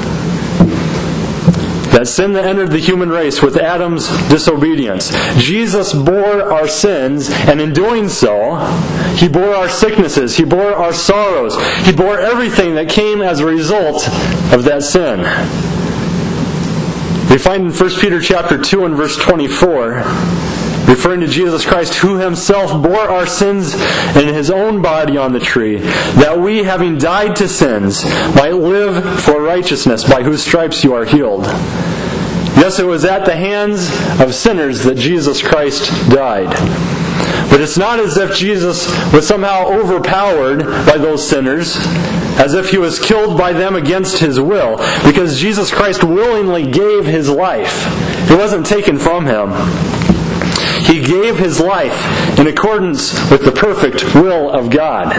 That sin that entered the human race with Adam's disobedience. Jesus bore our sins, and in doing so, he bore our sicknesses, he bore our sorrows, he bore everything that came as a result of that sin. We find in First Peter chapter two and verse twenty-four, referring to Jesus Christ, who himself bore our sins in his own body on the tree, that we, having died to sins, might live for righteousness, by whose stripes you are healed. Yes, it was at the hands of sinners that Jesus Christ died. But it's not as if Jesus was somehow overpowered by those sinners, as if he was killed by them against his will, because Jesus Christ willingly gave his life. It wasn't taken from him. He gave his life in accordance with the perfect will of God.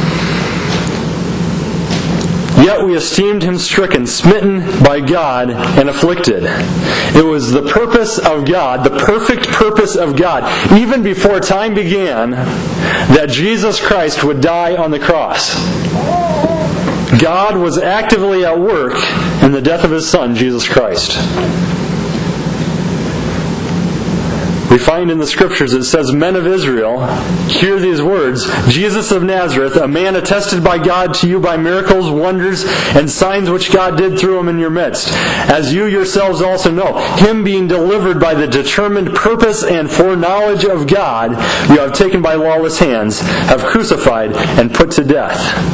Yet we esteemed him stricken, smitten by God, and afflicted. It was the purpose of God, the perfect purpose of God, even before time began, that Jesus Christ would die on the cross. God was actively at work in the death of his Son, Jesus Christ. we find in the Scriptures it says, "Men of Israel, hear these words, Jesus of Nazareth, a man attested by God to you by miracles, wonders, and signs which God did through him in your midst, as you yourselves also know, him being delivered by the determined purpose and foreknowledge of God, you have taken by lawless hands, have crucified and put to death."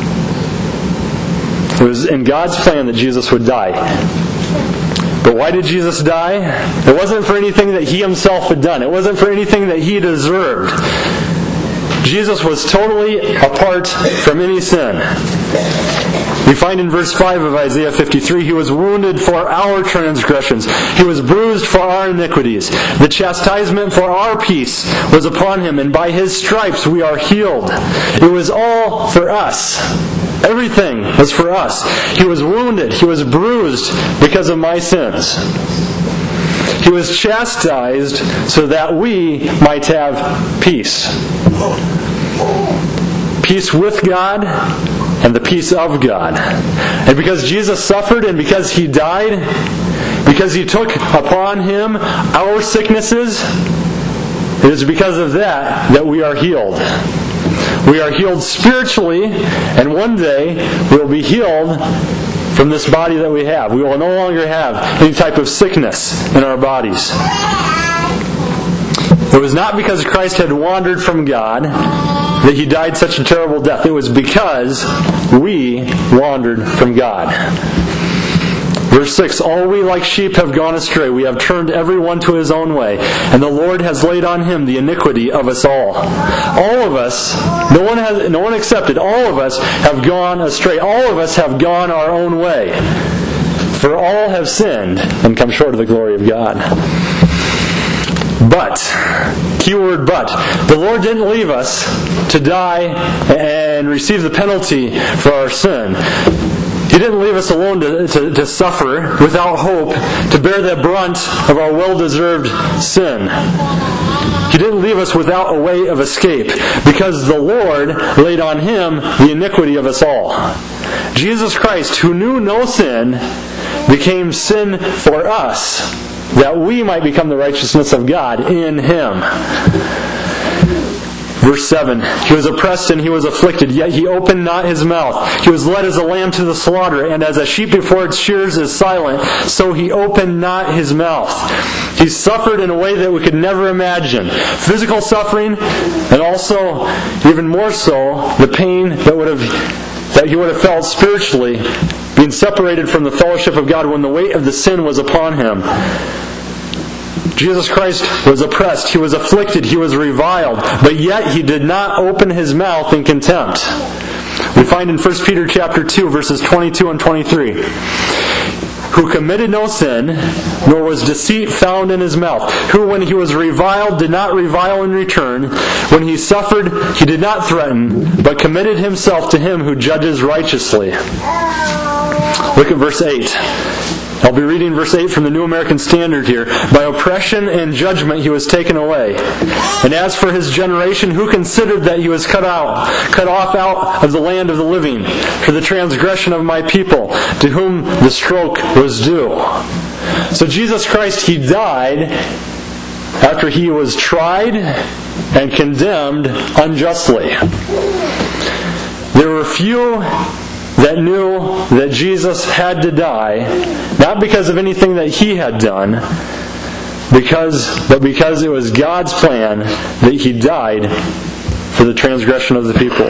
It was in God's plan that Jesus would die. But why did Jesus die? It wasn't for anything that he himself had done. It wasn't for anything that he deserved. Jesus was totally apart from any sin. We find in verse five of Isaiah fifty-three, "He was wounded for our transgressions. He was bruised for our iniquities. The chastisement for our peace was upon him, and by his stripes we are healed." It was all for us. Everything was for us. He was wounded. He was bruised because of my sins. He was chastised so that we might have peace. Peace with God and the peace of God. And because Jesus suffered and because he died, because he took upon him our sicknesses, it is because of that that we are healed. We are healed spiritually, and one day we will be healed from this body that we have. We will no longer have any type of sickness in our bodies. It was not because Christ had wandered from God that he died such a terrible death. It was because we wandered from God. Verse six, "All we like sheep have gone astray. We have turned every one to his own way. And the Lord has laid on him the iniquity of us all." All of us, no one has, no one excepted, all of us have gone astray. All of us have gone our own way. For all have sinned and come short of the glory of God. But, keyword but, the Lord didn't leave us to die and receive the penalty for our sin. He didn't leave us alone to, to, to suffer without hope, to bear the brunt of our well-deserved sin. He didn't leave us without a way of escape, because the Lord laid on him the iniquity of us all. Jesus Christ, who knew no sin, became sin for us, that we might become the righteousness of God in him. Verse seven, "He was oppressed and he was afflicted, yet he opened not his mouth. He was led as a lamb to the slaughter, and as a sheep before its shears is silent, so he opened not his mouth." He suffered in a way that we could never imagine. Physical suffering, and also, even more so, the pain that would have that he would have felt spiritually, being separated from the fellowship of God when the weight of the sin was upon him. Jesus Christ was oppressed, he was afflicted, he was reviled, but yet he did not open his mouth in contempt. We find in First Peter chapter two, verses twenty-two and twenty-three, "Who committed no sin, nor was deceit found in his mouth, who when he was reviled did not revile in return, when he suffered he did not threaten, but committed himself to him who judges righteously." Look at verse eight. I'll be reading verse eight from the New American Standard here. "By oppression and judgment he was taken away. And as for his generation, who considered that he was cut out, cut off out of the land of the living, for the transgression of my people, to whom the stroke was due." So Jesus Christ, he died after he was tried and condemned unjustly. There were few that knew that Jesus had to die, not because of anything that he had done, because but because it was God's plan that he died for the transgression of the people.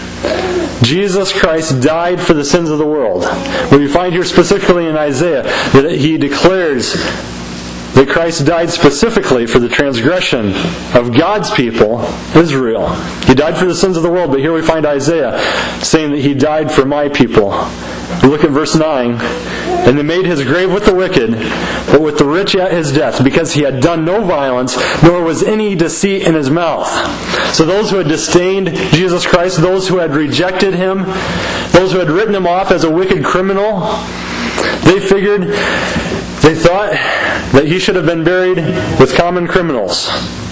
Jesus Christ died for the sins of the world. We find here specifically in Isaiah that he declares that Christ died specifically for the transgression of God's people, Israel. He died for the sins of the world, but here we find Isaiah saying that he died for my people. We look at verse nine. "And they made his grave with the wicked, but with the rich at his death, because he had done no violence, nor was any deceit in his mouth." So those who had disdained Jesus Christ, those who had rejected him, those who had written him off as a wicked criminal, they figured, they thought that he should have been buried with common criminals.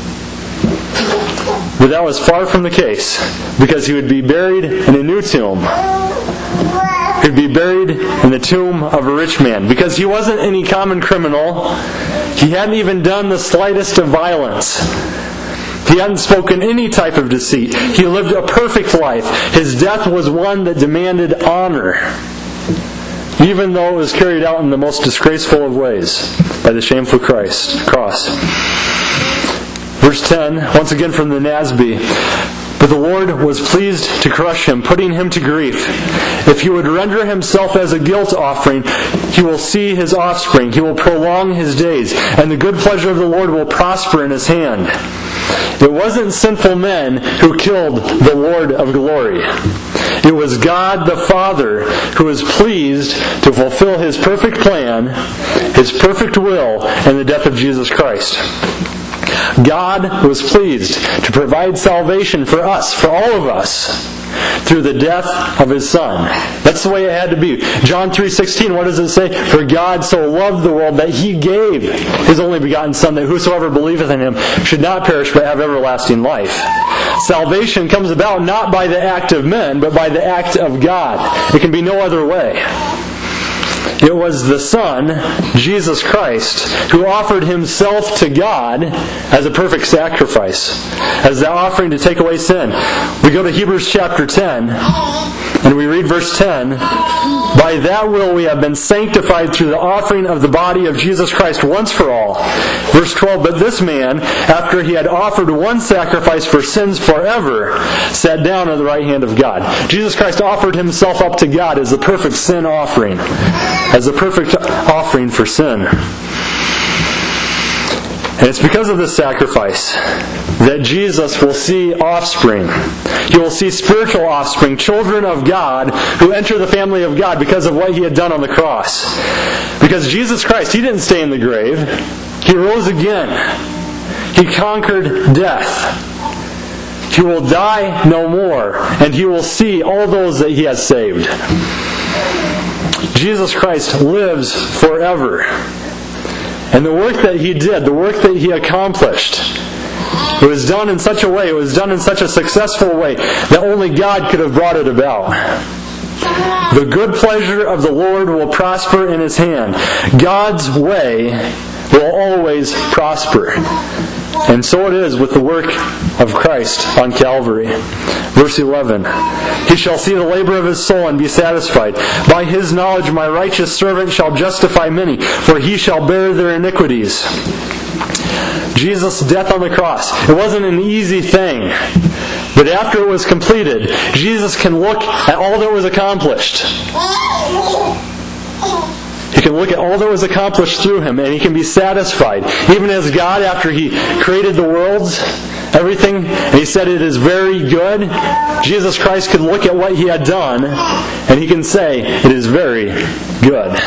But that was far from the case, because he would be buried in a new tomb. He'd be buried in the tomb of a rich man, because he wasn't any common criminal. He hadn't even done the slightest of violence. He hadn't spoken any type of deceit. He lived a perfect life. His death was one that demanded honor, even though it was carried out in the most disgraceful of ways by the shameful Christ cross. Verse ten, once again from the N A S B. But the Lord was pleased to crush him, putting him to grief. If he would render himself as a guilt offering, he will see his offspring. He will prolong his days, and the good pleasure of the Lord will prosper in his hand. It wasn't sinful men who killed the Lord of glory. It was God the Father who was pleased to fulfill his perfect plan, his perfect will, in the death of Jesus Christ. God was pleased to provide salvation for us, for all of us, through the death of His Son. That's the way it had to be. John three sixteen, what does it say? For God so loved the world that He gave His only begotten Son, that whosoever believeth in Him should not perish but have everlasting life. Salvation comes about not by the act of men, but by the act of God. It can be no other way. It was the Son, Jesus Christ, who offered Himself to God as a perfect sacrifice, as the offering to take away sin. We go to Hebrews chapter ten, and we read verse ten. By that will we have been sanctified through the offering of the body of Jesus Christ once for all. Verse twelve, but this man, after he had offered one sacrifice for sins forever, sat down at the right hand of God. Jesus Christ offered Himself up to God as the perfect sin offering, as the perfect offering for sin. And it's because of this sacrifice that Jesus will see offspring. He will see spiritual offspring, children of God, who enter the family of God because of what He had done on the cross. Because Jesus Christ, He didn't stay in the grave. He rose again. He conquered death. He will die no more, and He will see all those that He has saved. Jesus Christ lives forever. And the work that He did, the work that He accomplished, it was done in such a way, it was done in such a successful way, that only God could have brought it about. The good pleasure of the Lord will prosper in His hand. God's way will always prosper. And so it is with the work of Christ on Calvary. Verse eleven, He shall see the labor of His soul and be satisfied. By His knowledge my righteous servant shall justify many, for he shall bear their iniquities. Jesus' death on the cross, it wasn't an easy thing. But after it was completed, Jesus can look at all that was accomplished. He can look at all that was accomplished through Him, and He can be satisfied. Even as God, after He created the worlds, everything, and He said it is very good, Jesus Christ could look at what He had done, and He can say, it is very good.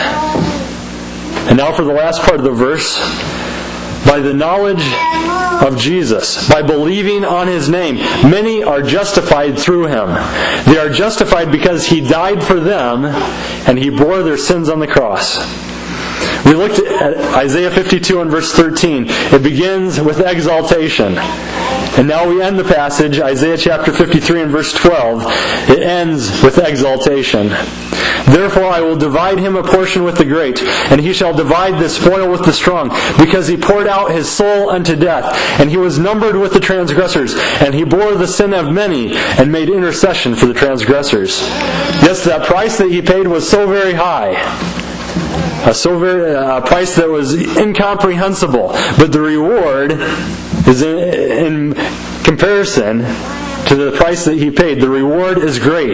And now for the last part of the verse. By the knowledge of Jesus, by believing on His name, many are justified through Him. They are justified because He died for them and He bore their sins on the cross. We looked at Isaiah fifty-two and verse thirteen. It begins with exaltation. And now we end the passage, Isaiah chapter fifty-three and verse twelve. It ends with exaltation. Therefore I will divide him a portion with the great, and he shall divide the spoil with the strong, because he poured out his soul unto death, and he was numbered with the transgressors, and he bore the sin of many, and made intercession for the transgressors. Yes, that price that he paid was so very high. A so very a price that was incomprehensible, but the reward is in, in comparison to the price that He paid. The reward is great.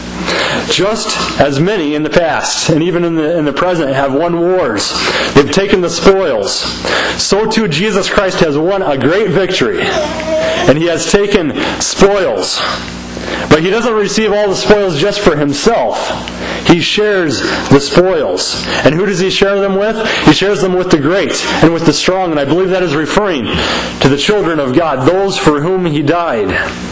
Just as many in the past, and even in the, in the present, have won wars. They've taken the spoils. So too Jesus Christ has won a great victory. And He has taken spoils. But He doesn't receive all the spoils just for Himself. He shares the spoils. And who does He share them with? He shares them with the great and with the strong. And I believe that is referring to the children of God, those for whom He died.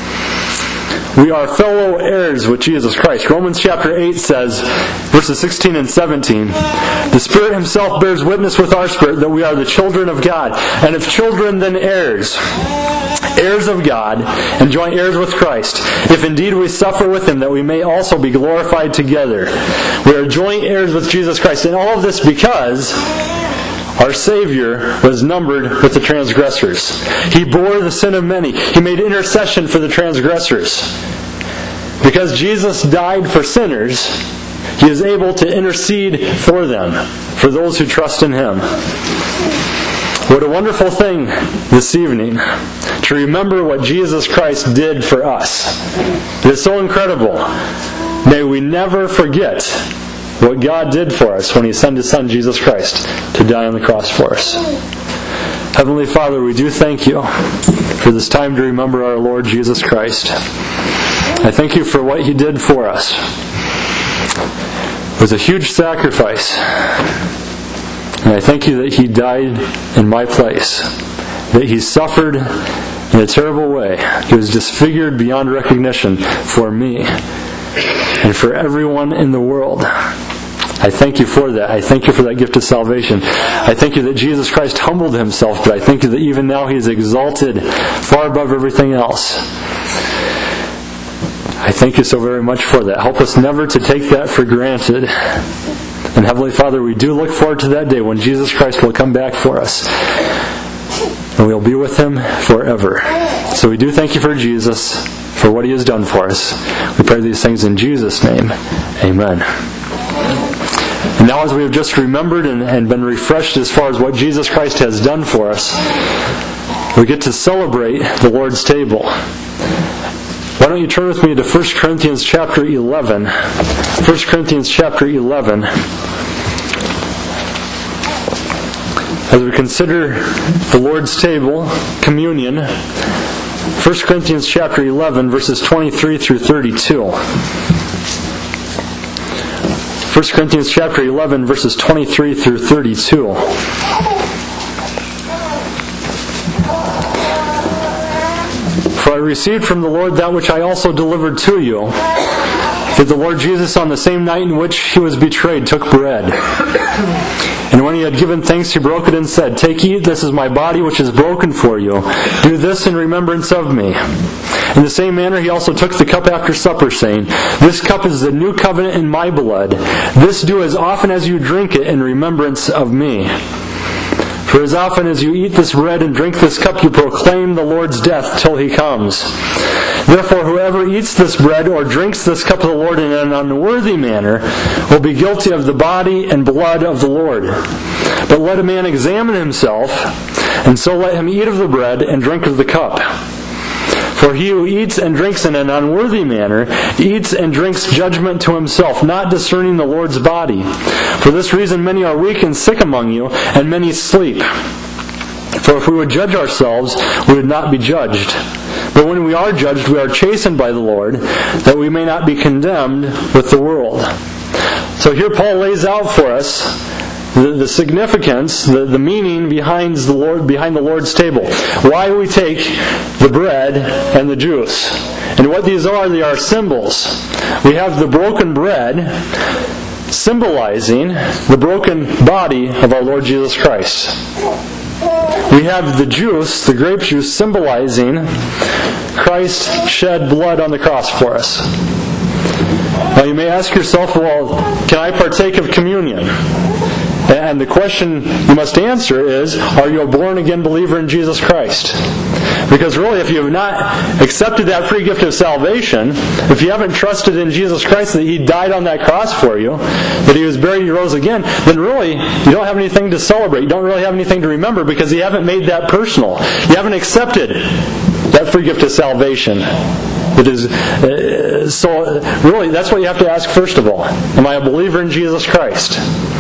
We are fellow heirs with Jesus Christ. Romans chapter eight says, verses sixteen and seventeen, the Spirit Himself bears witness with our spirit that we are the children of God. And if children, then heirs. Heirs of God, and joint heirs with Christ, if indeed we suffer with Him, that we may also be glorified together. We are joint heirs with Jesus Christ. And all of this because our Savior was numbered with the transgressors. He bore the sin of many. He made intercession for the transgressors. Because Jesus died for sinners, He is able to intercede for them, for those who trust in Him. What a wonderful thing this evening to remember what Jesus Christ did for us. It is so incredible. May we never forget what God did for us when He sent His Son, Jesus Christ, to die on the cross for us. Heavenly Father, we do thank You for this time to remember our Lord Jesus Christ. I thank You for what He did for us. It was a huge sacrifice. And I thank You that He died in my place, that He suffered in a terrible way. He was disfigured beyond recognition for me and for everyone in the world. I thank You for that. I thank You for that gift of salvation. I thank You that Jesus Christ humbled Himself, but I thank You that even now He is exalted far above everything else. I thank You so very much for that. Help us never to take that for granted. And Heavenly Father, we do look forward to that day when Jesus Christ will come back for us. And we'll be with Him forever. So we do thank You for Jesus, for what He has done for us. We pray these things in Jesus' name. Amen. And now as we have just remembered and, and been refreshed as far as what Jesus Christ has done for us, we get to celebrate the Lord's table. Why don't you turn with me to First Corinthians chapter eleven. First Corinthians chapter eleven. As we consider the Lord's table, communion, First Corinthians chapter eleven, verses twenty-three through thirty-two. First Corinthians chapter eleven, verses twenty-three through thirty-two. For I received from the Lord that which I also delivered to you, that the Lord Jesus on the same night in which He was betrayed took bread. And when He had given thanks, He broke it and said, "Take, eat, this is my body which is broken for you. Do this in remembrance of me." In the same manner He also took the cup after supper, saying, "This cup is the new covenant in my blood. This do as often as you drink it in remembrance of me. For as often as you eat this bread and drink this cup, you proclaim the Lord's death till He comes. Therefore, whoever eats this bread or drinks this cup of the Lord in an unworthy manner will be guilty of the body and blood of the Lord. But let a man examine himself, and so let him eat of the bread and drink of the cup. For he who eats and drinks in an unworthy manner eats and drinks judgment to himself, not discerning the Lord's body. For this reason many are weak and sick among you, and many sleep. For if we would judge ourselves, we would not be judged. But when we are judged, we are chastened by the Lord, that we may not be condemned with the world." So here Paul lays out for us the, the significance, the, the meaning behind the Lord, behind the Lord's table. Why we take the bread and the juice. And what these are, they are symbols. We have the broken bread symbolizing the broken body of our Lord Jesus Christ. We have the juice, the grape juice, symbolizing Christ shed blood on the cross for us. Now you may ask yourself, well, can I partake of communion? And the question you must answer is, are you a born-again believer in Jesus Christ? Because really, if you have not accepted that free gift of salvation, if you haven't trusted in Jesus Christ that He died on that cross for you, that He was buried, He rose again, then really, you don't have anything to celebrate. You don't really have anything to remember because you haven't made that personal. You haven't accepted that free gift of salvation. It is, uh, so really, that's what you have to ask first of all. Am I a believer in Jesus Christ?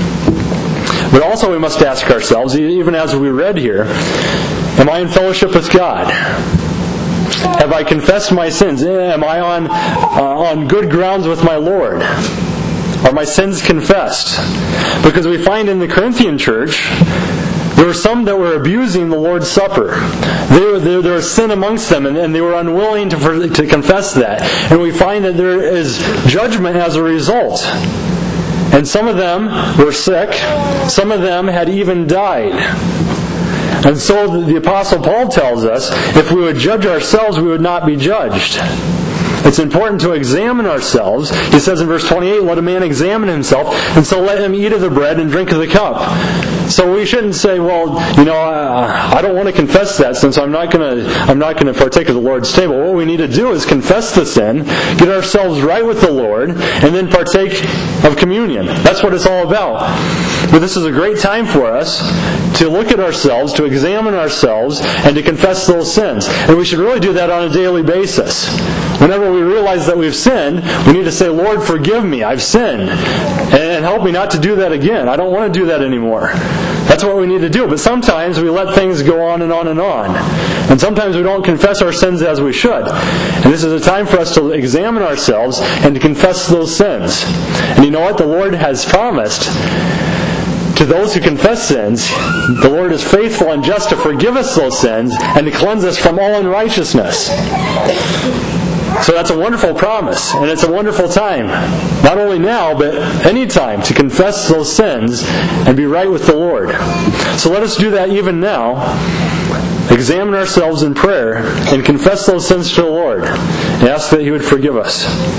But also we must ask ourselves, even as we read here, am I in fellowship with God? Have I confessed my sins? Am I on, uh, on good grounds with my Lord? Are my sins confessed? Because we find in the Corinthian church, there were some that were abusing the Lord's Supper. They were, there, there was sin amongst them, and, and they were unwilling to, for, to confess that. And we find that there is judgment as a result. And some of them were sick. Some of them had even died. And so the Apostle Paul tells us, if we would judge ourselves, we would not be judged. It's important to examine ourselves. He says in verse twenty-eight, let a man examine himself, and so let him eat of the bread and drink of the cup. So we shouldn't say, well, you know, uh, I don't want to confess that since I'm not going to I'm not going to partake of the Lord's table. What we need to do is confess the sin, get ourselves right with the Lord, and then partake of communion. That's what it's all about. But this is a great time for us to look at ourselves, to examine ourselves, and to confess those sins. And we should really do that on a daily basis. Whenever we realize that we've sinned, we need to say, Lord, forgive me, I've sinned. And help me not to do that again. I don't want to do that anymore. That's what we need to do. But sometimes we let things go on and on and on. And sometimes we don't confess our sins as we should. And this is a time for us to examine ourselves and to confess those sins. And you know what? The Lord has promised to those who confess sins, the Lord is faithful and just to forgive us those sins and to cleanse us from all unrighteousness. So that's a wonderful promise, and it's a wonderful time, not only now, but any time, to confess those sins and be right with the Lord. So let us do that even now. Examine ourselves in prayer and confess those sins to the Lord and ask that He would forgive us.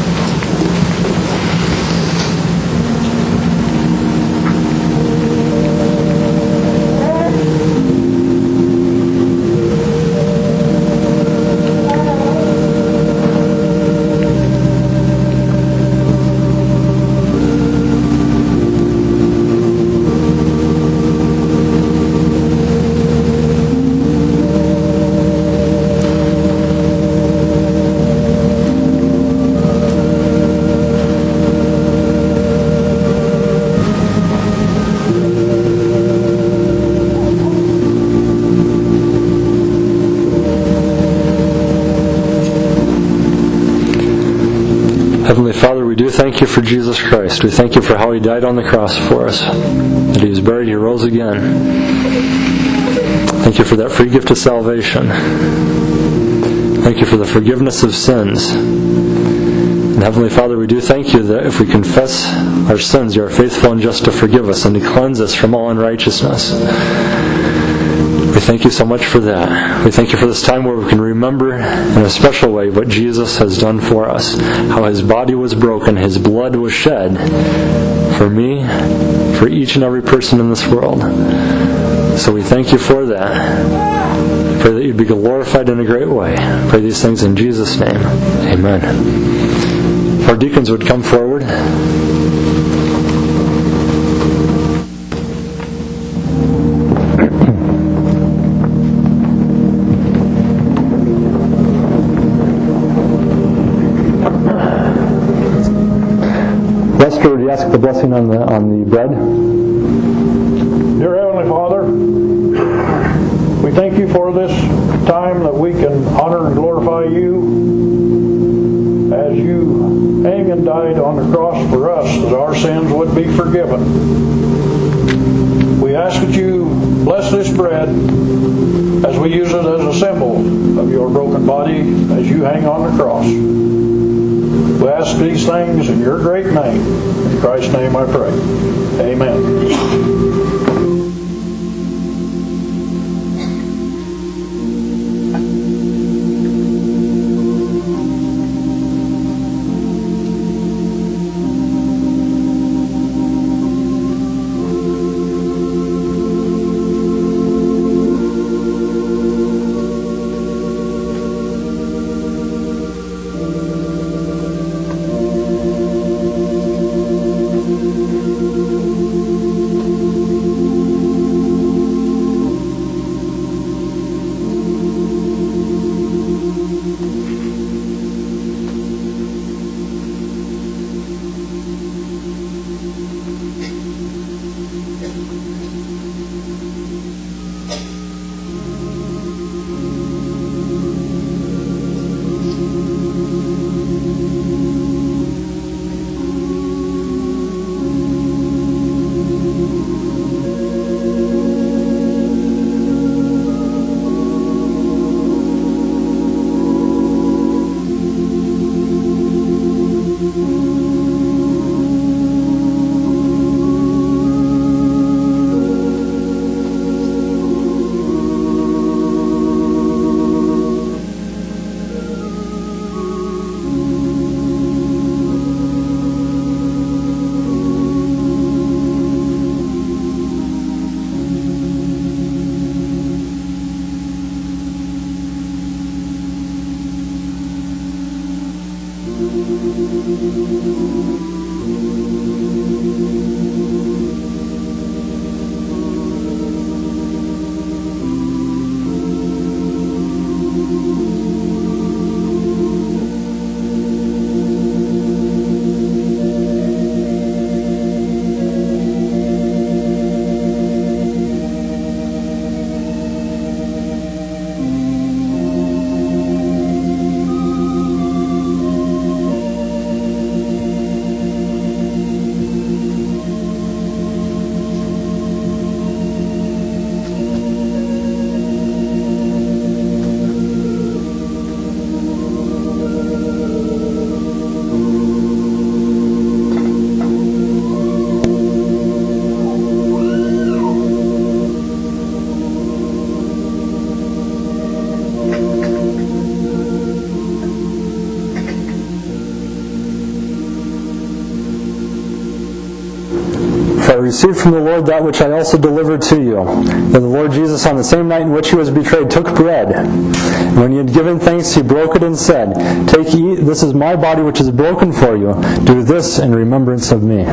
Heavenly Father, we do thank You for Jesus Christ. We thank You for how He died on the cross for us, that He was buried, He rose again. Thank You for that free gift of salvation. Thank You for the forgiveness of sins. And Heavenly Father, we do thank You that if we confess our sins, You are faithful and just to forgive us and to cleanse us from all unrighteousness. We thank You so much for that. We thank You for this time where we can remember in a special way what Jesus has done for us. How His body was broken, His blood was shed for me, for each and every person in this world. So we thank You for that. I pray that You'd be glorified in a great way. I pray these things in Jesus' name. Amen. If our deacons would come forward. Lester, would you ask the blessing on the on the bread? Dear Heavenly Father, we thank You for this time that we can honor and glorify You as You hang and died on the cross for us, that our sins would be forgiven. We ask that You bless this bread as we use it as a symbol of Your broken body as You hang on the cross. We ask these things in Your great name. In Christ's name I pray. Amen. I received from the Lord that which I also delivered to you. That the Lord Jesus, on the same night in which he was betrayed, took bread. And when he had given thanks, he broke it and said, "Take, eat, this is my body which is broken for you. Do this in remembrance of me."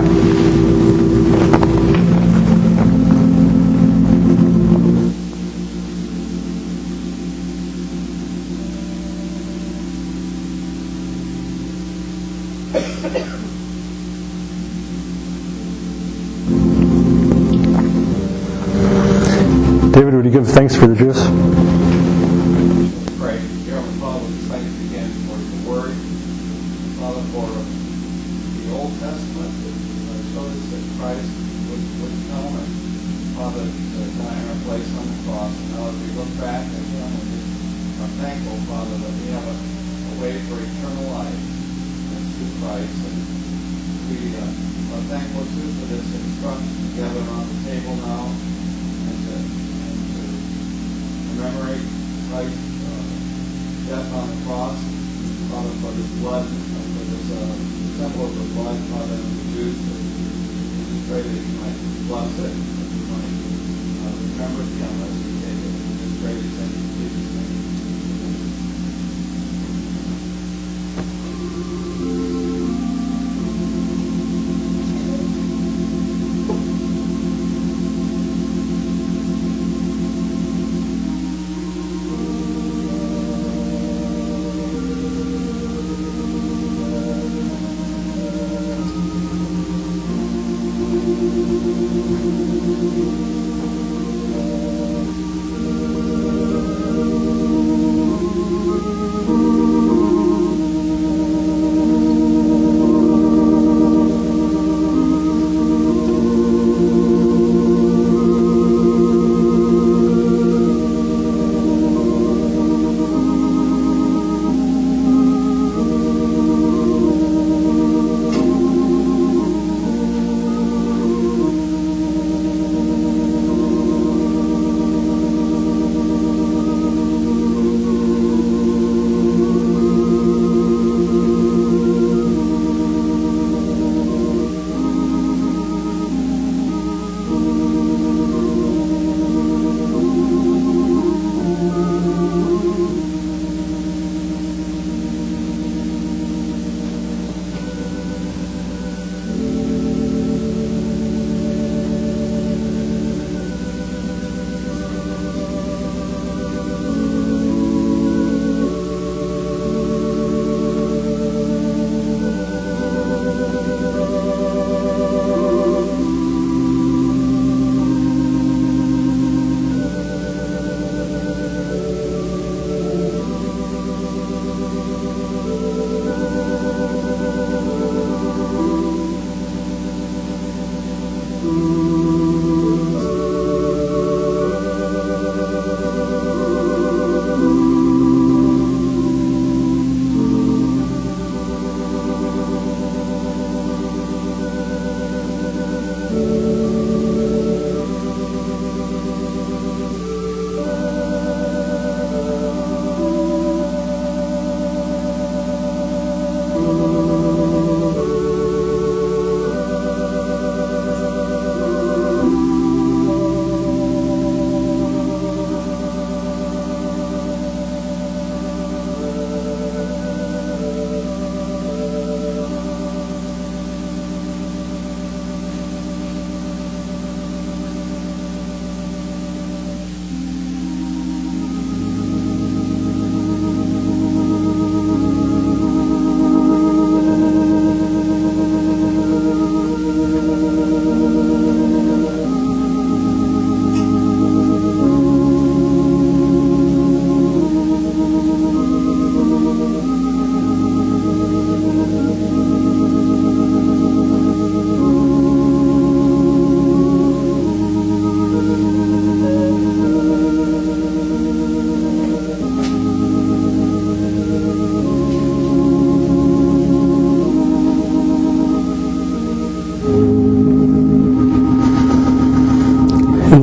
David, would you give thanks for the juice? Pray. Dear Heavenly Father, we thank you again for your word. Father, for the Old Testament that showed us that Christ would, would come and, Father, to die in our place on the cross. And now as we look back at him, we just are thankful, Father, that we have a, a way for eternal life and through Christ. And we uh, are thankful, too, for this instruction together on the table now. And to commemorate Christ's uh, death on the cross, Father, for this blood, uh, for this uh, symbol of the blood, Father, of the Jews. We just pray that you might bless it, that you might uh, remember him as we take it. We just pray these things in Jesus' name.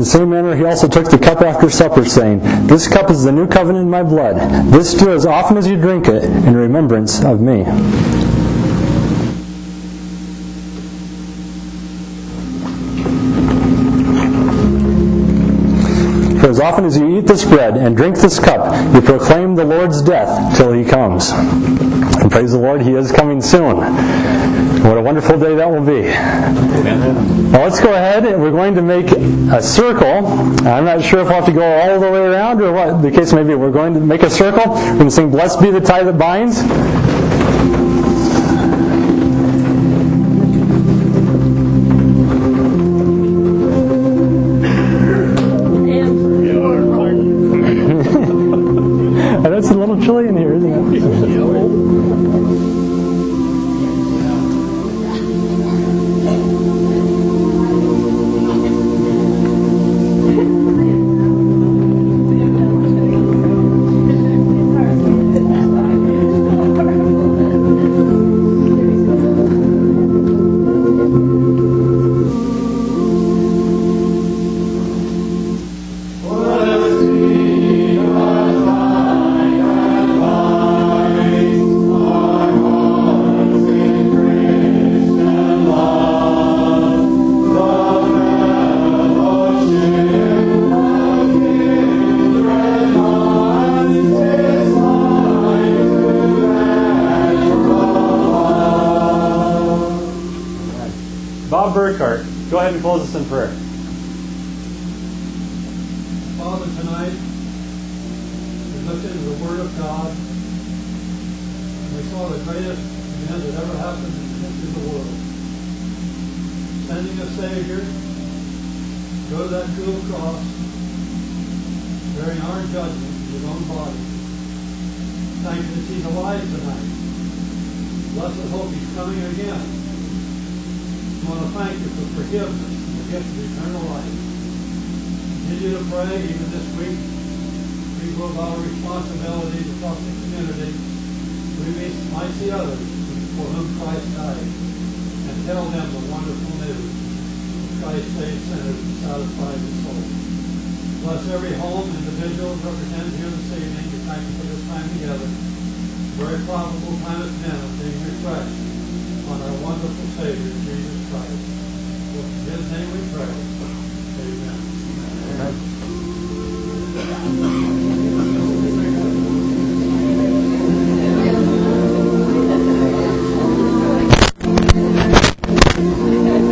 same manner he also took the cup after supper, saying, This cup is the new covenant in my blood. This do as often as you drink it in remembrance of me. For as often as you eat this bread and drink this cup, you proclaim the Lord's death till he comes. And praise the Lord, he is coming soon. What a wonderful day that will be. Now let's go ahead and we're going to make a circle. I'm not sure if we'll have to go all the way around or what the case may be. We're going to make a circle. We're going to sing Blessed Be the Tie That Binds. I know it's a little chilly in here, isn't it? Bob Burkhart, go ahead and close us in prayer. Father, tonight we looked into the Word of God and we saw the greatest event that ever happened in the history of the world. Sending a Savior, go to that cruel cross, bearing our judgment in his own body. Thank you that he's alive tonight. Blessed hope he's coming again. I want to thank you for forgiveness and the gift of eternal life. Continue to pray even this week. People of our responsibilities across the community. We may, might see others for whom Christ died and tell them the wonderful news. Christ saved sinners and satisfied his soul. Bless every home, individual represented here this evening. We thank you for this time together. Very probable time has been of being refreshed on our wonderful Savior, Jesus Christ. In his name we pray. Amen.